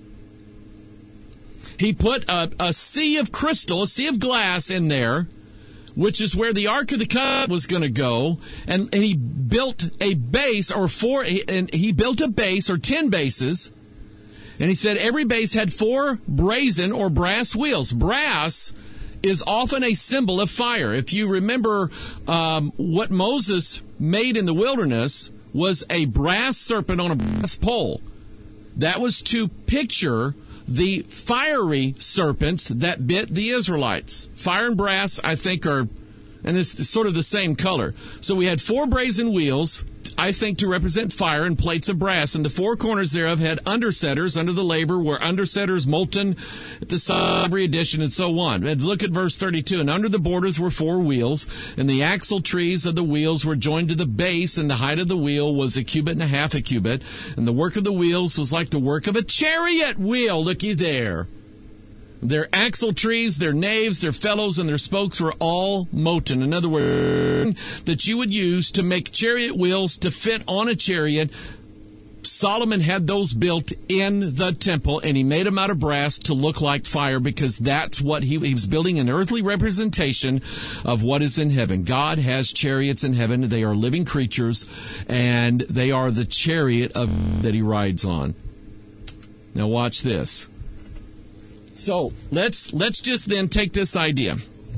he put a sea of crystal, a sea of glass in there, which is where the Ark of the Covenant was going to go, and he built a base, he built a base, or 10 bases, and he said every base had 4 brazen or brass wheels. Brass is often a symbol of fire. If you remember what Moses made in the wilderness was a brass serpent on a brass pole. That was to picture the fiery serpents that bit the Israelites. Fire and brass, I think, and it's sort of the same color. So we had 4 brazen wheels, I think, to represent fire, and plates of brass, and the 4 corners thereof had undersetters under the labor, where undersetters molten at the side of every addition, and so on. And look at verse 32. And under the borders were 4 wheels, and the axle trees of the wheels were joined to the base, and the height of the wheel was 1.5 cubits, a cubit. And the work of the wheels was like the work of a chariot wheel. Looky there. Their axle trees, their naves, their felloes, and their spokes were all molten. In other words, that you would use to make chariot wheels to fit on a chariot. Solomon had those built in the temple, and he made them out of brass to look like fire, because that's what he was building, an earthly representation of what is in heaven. God has chariots in heaven. They are living creatures, and they are the chariot that he rides on. Now watch this. So let's just then take this idea.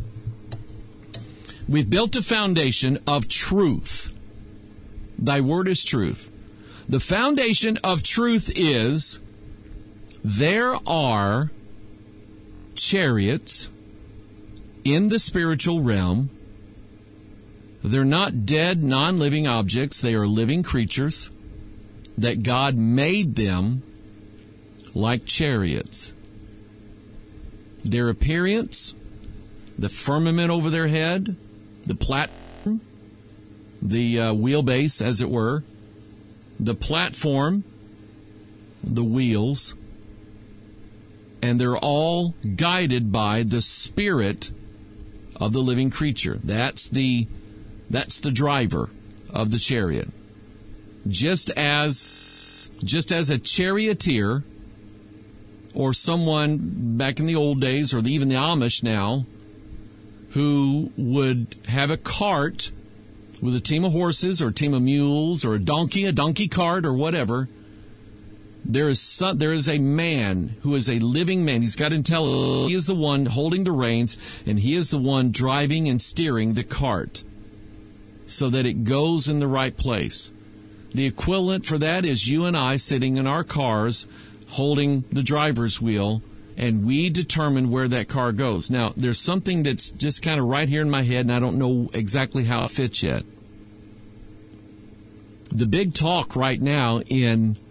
We've built a foundation of truth. Thy word is truth. The foundation of truth is there are chariots in the spiritual realm. They're not dead, non-living objects. They are living creatures that God made them like chariots. Their appearance, the firmament over their head, the platform, the wheelbase, as it were, the platform, the wheels, and they're all guided by the spirit of the living creature. That's the driver of the chariot. Just as a charioteer, or someone back in the old days, or even the Amish now, who would have a cart with a team of horses or a team of mules or a donkey cart or whatever. There is a man who is a living man. He's got intelligence. He is the one holding the reins, and he is the one driving and steering the cart so that it goes in the right place. The equivalent for that is you and I sitting in our cars holding the driver's wheel, and we determine where that car goes. Now, there's something that's just kind of right here in my head, and I don't know exactly how it fits yet. The big talk right now in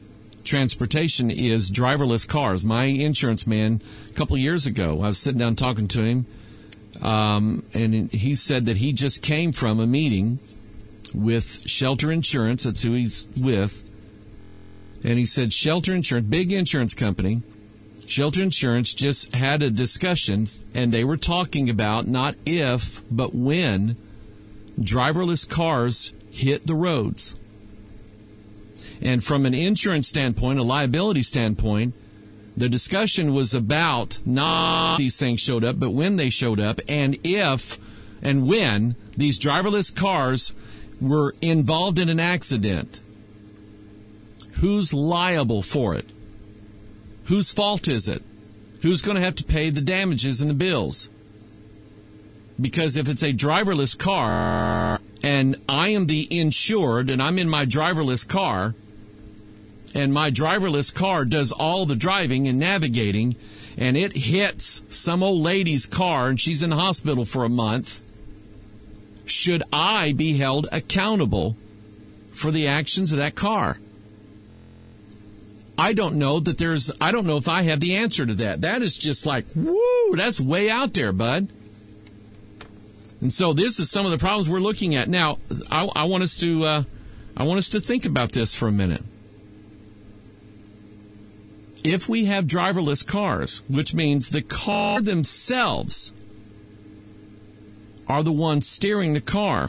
transportation is driverless cars. My insurance man, a couple of years ago, I was sitting down talking to him, and he said that he just came from a meeting with Shelter Insurance. That's who he's with. And he said Shelter Insurance, big insurance company, Shelter Insurance just had a discussion, and they were talking about not if, but when driverless cars hit the roads. And from an insurance standpoint, a liability standpoint, the discussion was about not these things showed up, but when they showed up, and if and when these driverless cars were involved in an accident. Who's liable for it? Whose fault is it? Who's going to have to pay the damages and the bills? Because if it's a driverless car and I am the insured and I'm in my driverless car and my driverless car does all the driving and navigating and it hits some old lady's car and she's in the hospital for a month, should I be held accountable for the actions of that car? I don't know if I have the answer to that. That is just like, woo, that's way out there, bud. And so this is some of the problems we're looking at. Now, I want us to think about this for a minute. If we have driverless cars, which means the car themselves are the ones steering the car,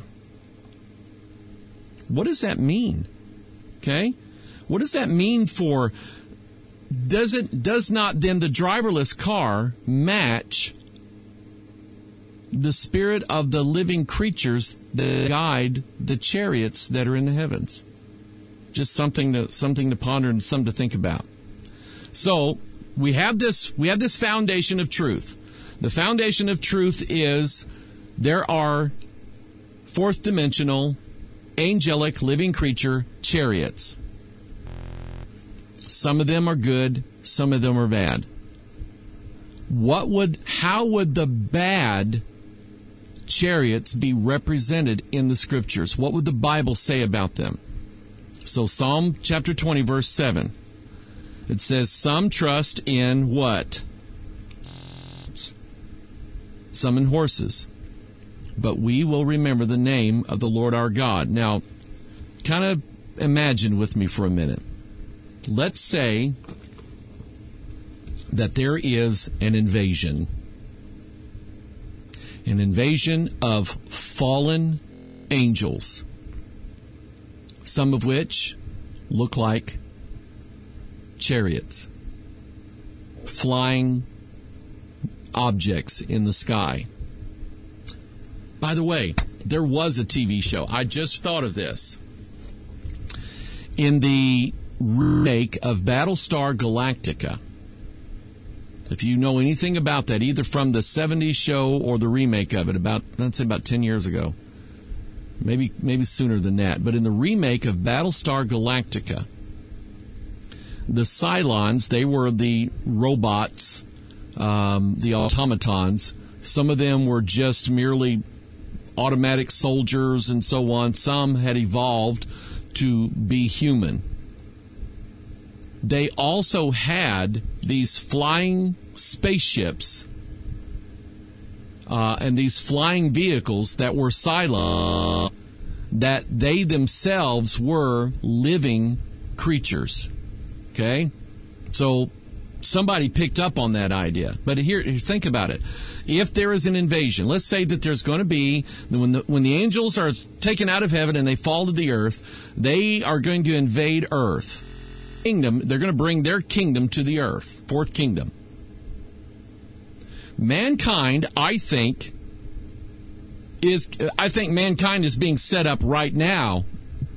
what does that mean? Okay? What does that mean for, does not then the driverless car match the spirit of the living creatures that guide the chariots that are in the heavens? Just something to ponder and something to think about. So we have this foundation of truth. The foundation of truth is there are fourth dimensional, angelic, living creature chariots. Some of them are good, some of them are bad. How would the bad chariots be represented in the Scriptures? What would the Bible say about them? So Psalm chapter 20, verse 7. It says, some trust in what? Some in horses. But we will remember the name of the Lord our God. Now, kind of imagine with me for a minute. Let's say that there is an invasion of fallen angels, some of which look like chariots, flying objects in the sky. By the way, there was a TV show. I just thought of this. In the remake of Battlestar Galactica, if you know anything about that, either from the 70s show or the remake of it, about 10 years ago, maybe sooner than that, but in the remake of Battlestar Galactica, the Cylons, they were the robots, the automatons. Some of them were just merely automatic soldiers and so on. Some had evolved to be human. They also had these flying spaceships and these flying vehicles that were Cylons, that they themselves were living creatures. Okay? So somebody picked up on that idea. But here, think about it. If there is an invasion, let's say that there's going to be, when the angels are taken out of heaven and they fall to the earth, they are going to invade earth. Kingdom, they're going to bring their kingdom to the earth, fourth kingdom. Mankind, I think mankind is being set up right now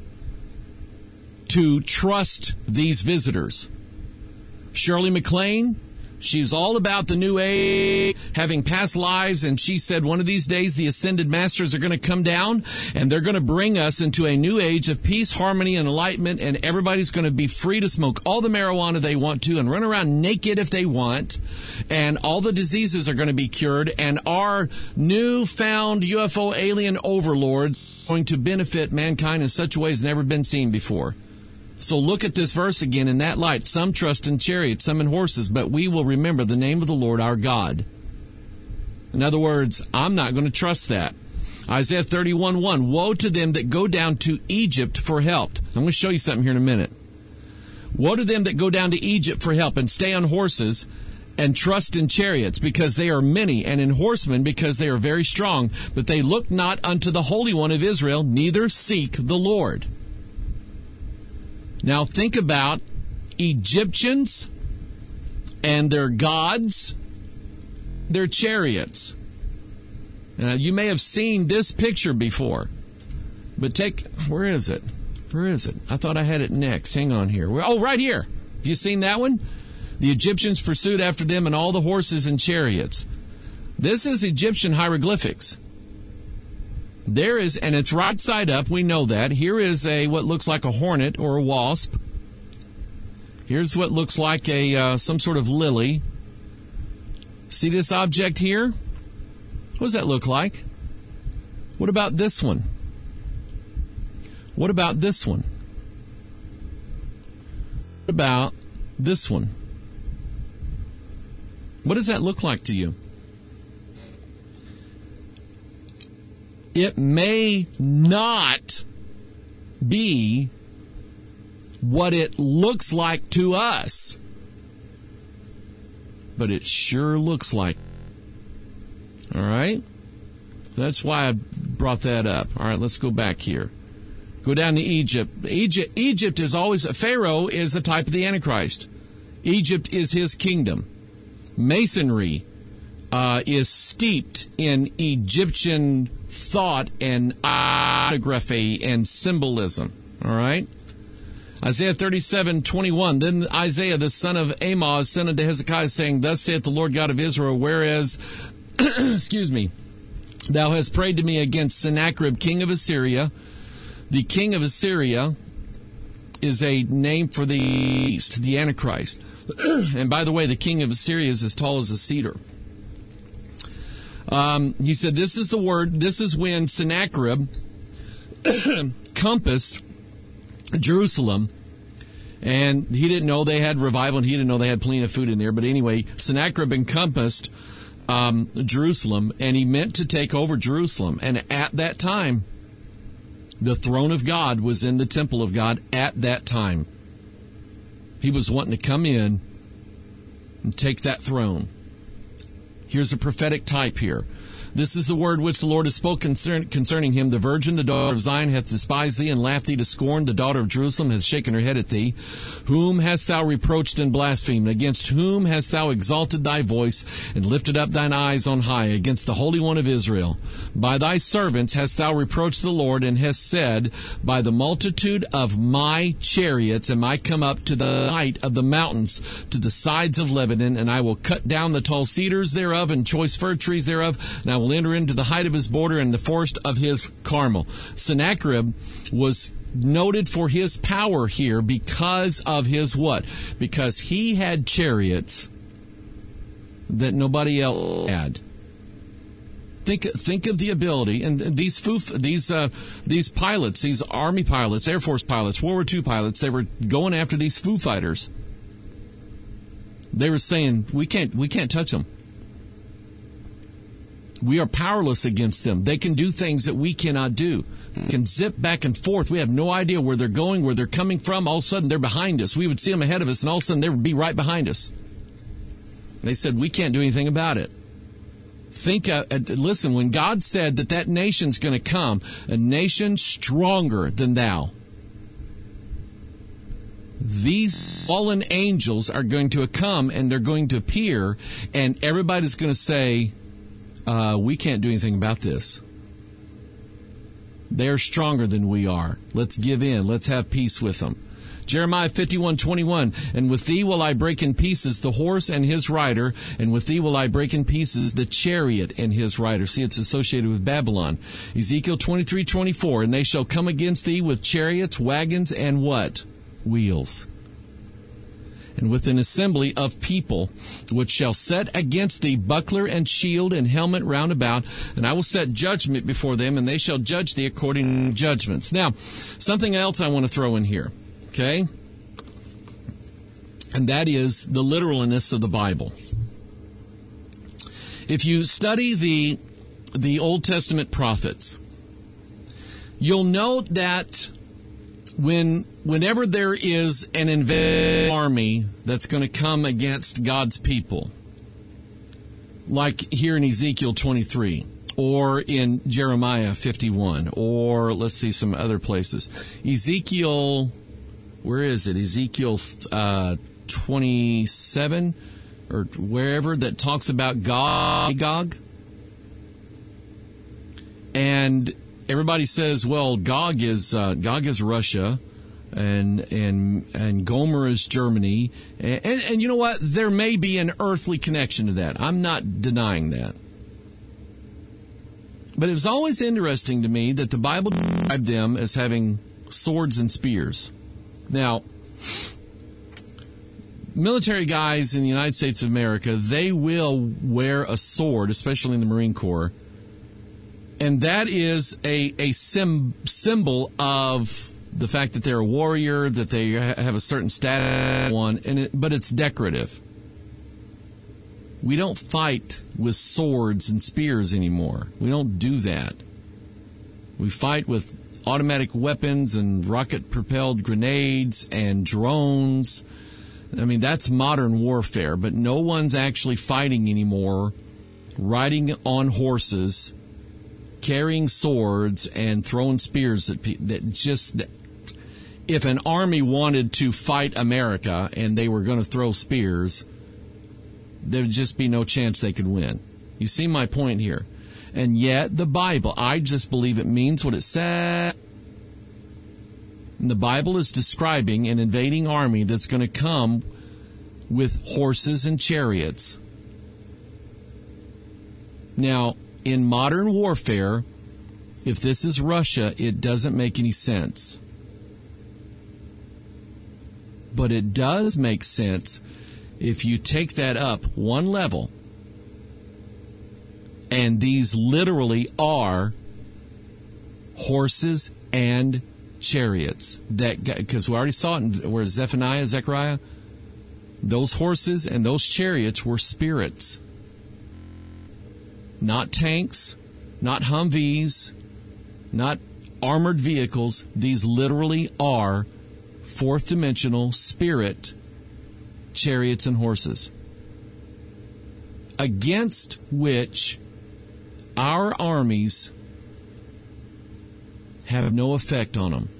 to trust these visitors. Shirley MacLaine, she's all about the new age, having past lives, and she said one of these days the ascended masters are going to come down and they're going to bring us into a new age of peace, harmony, and enlightenment, and everybody's going to be free to smoke all the marijuana they want to and run around naked if they want, and all the diseases are going to be cured, and our newfound UFO alien overlords are going to benefit mankind in such ways never been seen before. So look at this verse again in that light. Some trust in chariots, some in horses, but we will remember the name of the Lord our God. In other words, I'm not going to trust that. Isaiah 31:1, woe to them that go down to Egypt for help. I'm going to show you something here in a minute. Woe to them that go down to Egypt for help and stay on horses and trust in chariots, because they are many, and in horsemen, because they are very strong. But they look not unto the Holy One of Israel, neither seek the Lord. Now think about Egyptians and their gods, their chariots. Now, you may have seen this picture before, but where is it? Where is it? I thought I had it next. Hang on here. Oh, right here. Have you seen that one? The Egyptians pursued after them and all the horses and chariots. This is Egyptian hieroglyphics. There is, and it's right side up. We know that. Here is what looks like a hornet or a wasp. Here's what looks like some sort of lily. See this object here? What does that look like? What about this one? What about this one? What about this one? What does that look like to you? It may not be what it looks like to us, but it sure looks like. All right? That's why I brought that up. All right, let's go back here. Go down to Egypt. Egypt is always, Pharaoh is a type of the Antichrist. Egypt is his kingdom. Masonry is steeped in Egyptian thought and iconography and symbolism. All right? Isaiah 37:21. Then Isaiah the son of Amoz sent unto Hezekiah, saying, Thus saith the Lord God of Israel, whereas, excuse me, thou hast prayed to me against Sennacherib, king of Assyria. The king of Assyria is a name for the East, the Antichrist. And by the way, the king of Assyria is as tall as a cedar. He said, this is the word, this is when Sennacherib compassed Jerusalem, and he didn't know they had revival, and he didn't know they had plenty of food in there. But anyway, Sennacherib encompassed Jerusalem, and he meant to take over Jerusalem. And at that time, the throne of God was in the temple of God at that time. He was wanting to come in and take that throne. Here's a prophetic type here. This is the word which the Lord has spoken concerning him. The virgin, the daughter of Zion, hath despised thee and laughed thee to scorn. The daughter of Jerusalem hath shaken her head at thee. Whom hast thou reproached and blasphemed? Against whom hast thou exalted thy voice and lifted up thine eyes on high? Against the Holy One of Israel. By thy servants hast thou reproached the Lord, and hast said, By the multitude of my chariots am I come up to the height of the mountains, to the sides of Lebanon, and I will cut down the tall cedars thereof and choice fir trees thereof, and I will enter into the height of his border and the forest of his Carmel. Sennacherib was noted for his power here because of his what? Because he had chariots that nobody else had. Think of the ability, and these pilots, these Army pilots, Air Force pilots, World War II pilots, they were going after these Foo Fighters. They were saying, we can't touch them. We are powerless against them. They can do things that we cannot do. They can zip back and forth. We have no idea where they're going, where they're coming from. All of a sudden, they're behind us. We would see them ahead of us, and all of a sudden, they would be right behind us. They said, we can't do anything about it. Listen, when God said that nation's going to come, a nation stronger than thou, these fallen angels are going to come, and they're going to appear, and everybody's going to say, we can't do anything about this. They're stronger than we are. Let's give in. Let's have peace with them. Jeremiah 51:21, and with thee will I break in pieces the horse and his rider, and with thee will I break in pieces the chariot and his rider. See, it's associated with Babylon. Ezekiel 23:24, and they shall come against thee with chariots, wagons, and what? Wheels. And with an assembly of people, which shall set against thee buckler and shield and helmet round about, and I will set judgment before them, and they shall judge thee according to judgments. Now, something else I want to throw in here. Okay? And that is the literalness of the Bible. If you study the Old Testament prophets, you'll note that whenever there is an invading army that's going to come against God's people, like here in Ezekiel 23, or in Jeremiah 51, or let's see some other places. Ezekiel, where is it? Ezekiel 27, or wherever, that talks about Gog. And everybody says, well, Gog is Russia, and Gomer is Germany, and you know what? There may be an earthly connection to that. I'm not denying that. But it was always interesting to me that the Bible described them as having swords and spears. Now, military guys in the United States of America, they will wear a sword, especially in the Marine Corps, and that is a symbol of the fact that they're a warrior, that they have a certain status, but it's decorative. We don't fight with swords and spears anymore. We don't do that. We fight with automatic weapons and rocket-propelled grenades and drones. I mean, that's modern warfare, but no one's actually fighting anymore, riding on horses, carrying swords, and throwing spears at people. If an army wanted to fight America and they were going to throw spears, there would just be no chance they could win. You see my point here? And yet, the Bible, I just believe it means what it says. And the Bible is describing an invading army that's going to come with horses and chariots. Now, in modern warfare, if this is Russia, it doesn't make any sense. But it does make sense if you take that up one level, and these literally are horses and chariots. Because we already saw it in where Zechariah, those horses and those chariots were spirits. Not tanks, not Humvees, not armored vehicles. These literally are fourth-dimensional spirit chariots and horses, against which our armies have no effect on them.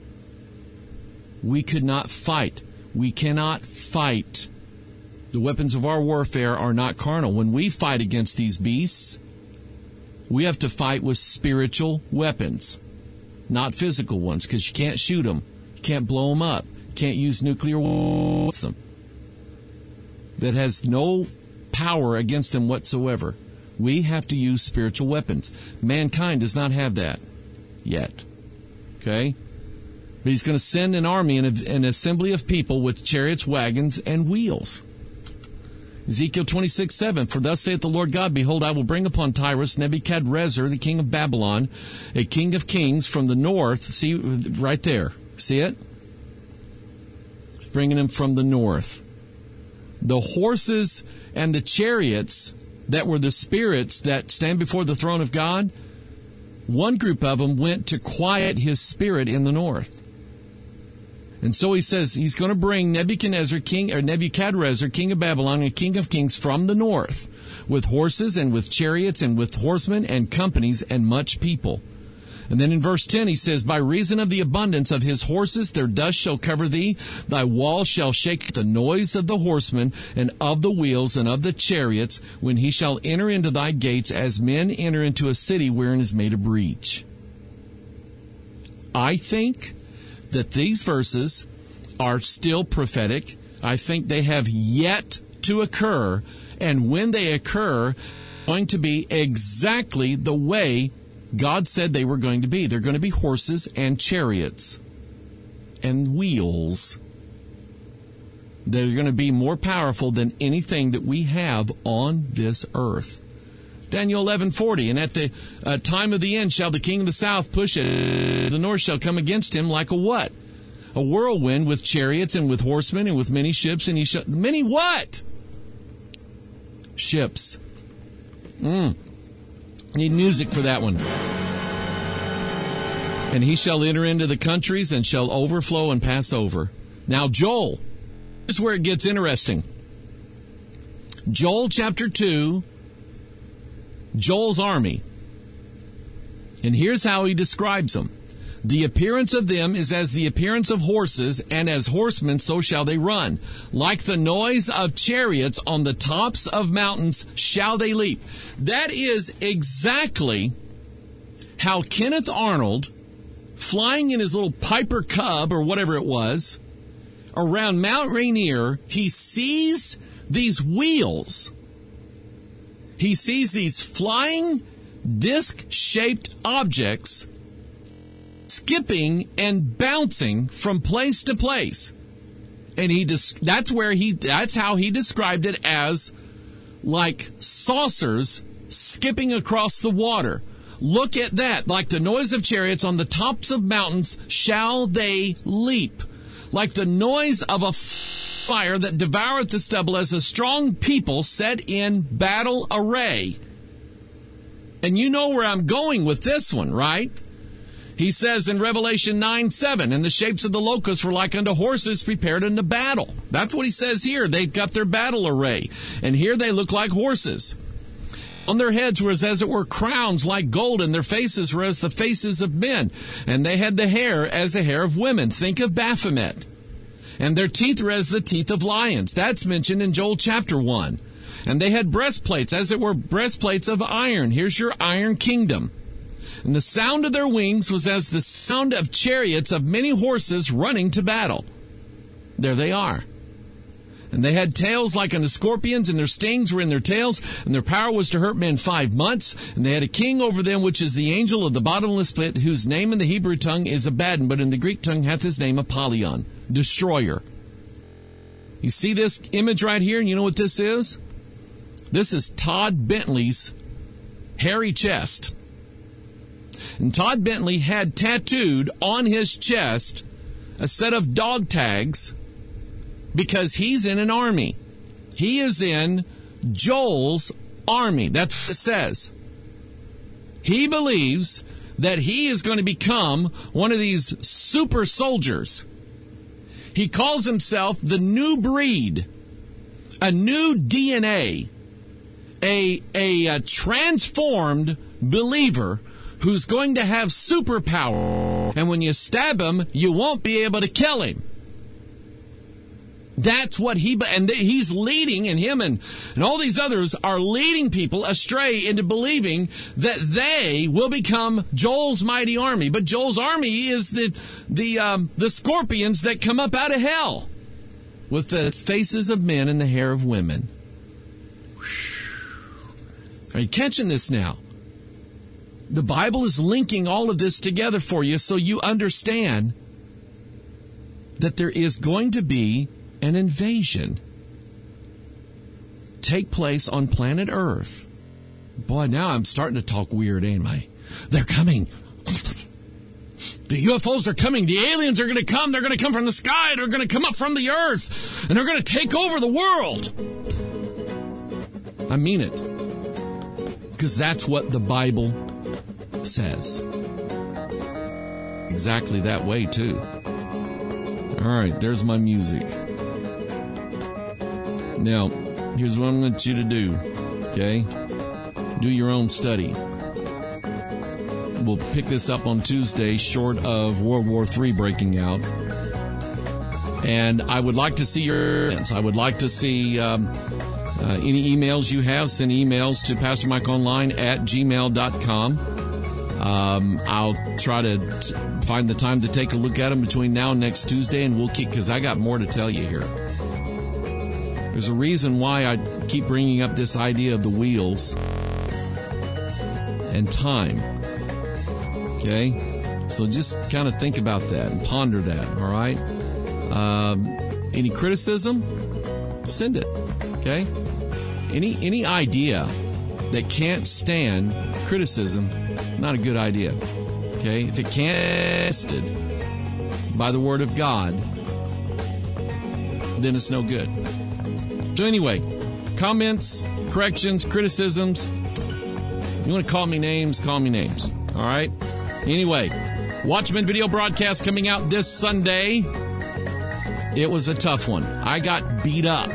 We could not fight. We cannot fight. The weapons of our warfare are not carnal. When we fight against these beasts, we have to fight with spiritual weapons, not physical ones, because you can't shoot them. You can't blow them up. You can't use nuclear weapons against them. That has no power against them whatsoever. We have to use spiritual weapons. Mankind does not have that yet. Okay? But he's going to send an army and an assembly of people with chariots, wagons, and wheels. Ezekiel 26:7, for thus saith the Lord God, behold, I will bring upon Tyrus Nebuchadrezzar, the king of Babylon, a king of kings from the north. See, right there. See it? He's bringing him from the north. The horses and the chariots that were the spirits that stand before the throne of God, one group of them went to quiet his spirit in the north. And so he says he's going to bring Nebuchadrezzar, king of Babylon, and king of kings from the north, with horses and with chariots and with horsemen and companies and much people. And then in verse 10 he says, by reason of the abundance of his horses their dust shall cover thee, thy walls shall shake the noise of the horsemen and of the wheels and of the chariots, when he shall enter into thy gates as men enter into a city wherein is made a breach. I think that these verses are still prophetic. I think they have yet to occur, and when they occur, going to be exactly the way God said they were going to be. They're going to be horses and chariots and wheels. They're going to be more powerful than anything that we have on this earth. Daniel 11:40, and at the time of the end shall the king of the south push it, the north shall come against him like a what? a whirlwind with chariots and with horsemen and with many ships, and he shall... Many what? Ships. Need music for that one. And he shall enter into the countries and shall overflow and pass over. Now, Joel, this is where it gets interesting. Joel chapter 2, Joel's army. And here's how he describes them. The appearance of them is as the appearance of horses, and as horsemen so shall they run. Like the noise of chariots on the tops of mountains shall they leap. That is exactly how Kenneth Arnold, flying in his little Piper Cub or whatever it was, around Mount Rainier, he sees these wheels. He sees these flying disc-shaped objects skipping and bouncing from place to place. And that's how he described it, as like saucers skipping across the water. Look at that. Like the noise of chariots on the tops of mountains shall they leap. Like the noise of a fire that devoureth the stubble, as a strong people set in battle array. And you know where I'm going with this one, right? He says in Revelation 9:7, and the shapes of the locusts were like unto horses prepared unto battle. That's what he says here. They've got their battle array. And here they look like horses. On their heads were as it were crowns like gold, and their faces were as the faces of men. And they had the hair as the hair of women. Think of Baphomet. And their teeth were as the teeth of lions. That's mentioned in Joel chapter 1. And they had breastplates, as it were breastplates of iron. Here's your iron kingdom. And the sound of their wings was as the sound of chariots of many horses running to battle. There they are. And they had tails like unto scorpions, and their stings were in their tails, and their power was to hurt men 5 months. And they had a king over them, which is the angel of the bottomless pit, whose name in the Hebrew tongue is Abaddon, but in the Greek tongue hath his name Apollyon, destroyer. You see this image right here, and you know what this is? This is Todd Bentley's hairy chest. And Todd Bentley had tattooed on his chest a set of dog tags because he's in an army. He is in Joel's army. That's what it says. He believes that he is going to become one of these super soldiers. He calls himself the new breed, a new DNA, a transformed believer who's going to have superpower. And when you stab him, you won't be able to kill him. That's what he's leading, and him and all these others are leading people astray into believing that they will become Joel's mighty army. But Joel's army is the scorpions that come up out of hell with the faces of men and the hair of women. Are you catching this now? The Bible is linking all of this together for you so you understand that there is going to be an invasion take place on planet Earth. Boy, now I'm starting to talk weird, ain't I? They're coming. The UFOs are coming. The aliens are going to come. They're going to come from the sky. They're going to come up from the earth. And they're going to take over the world. I mean it. Because that's what the Bible says. Exactly that way, too. All right, there's my music. Now, here's what I'm going to let you to do, okay? Do your own study. We'll pick this up on Tuesday, short of World War III breaking out. And I would like to see your comments. I would like to see any emails you have. Send emails to pastormikeonline@gmail.com. I'll try to find the time to take a look at them between now and next Tuesday, and we'll keep, because I got more to tell you here. There's a reason why I keep bringing up this idea of the wheels and time. Okay? So just kind of think about that and ponder that, all right? Any criticism? Send it, okay? Any idea that can't stand criticism, not a good idea, okay? If it can't, by the Word of God, then it's no good. So anyway, comments, corrections, criticisms. You want to call me names, call me names. All right? Anyway, Watchmen video broadcast coming out this Sunday. It was a tough one. I got beat up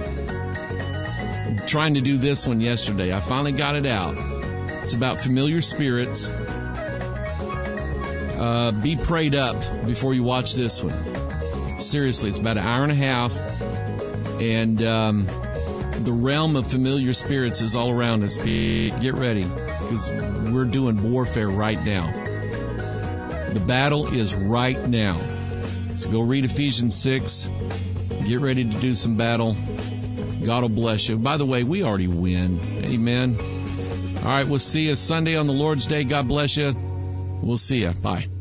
trying to do this one yesterday. I finally got it out. It's about familiar spirits. Be prayed up before you watch this one. Seriously, it's about an hour and a half. And the realm of familiar spirits is all around us. Get ready, because we're doing warfare right now. The battle is right now. So go read Ephesians 6. Get ready to do some battle. God will bless you. By the way, we already win. Amen. All right, we'll see you Sunday on the Lord's Day. God bless you. We'll see you. Bye.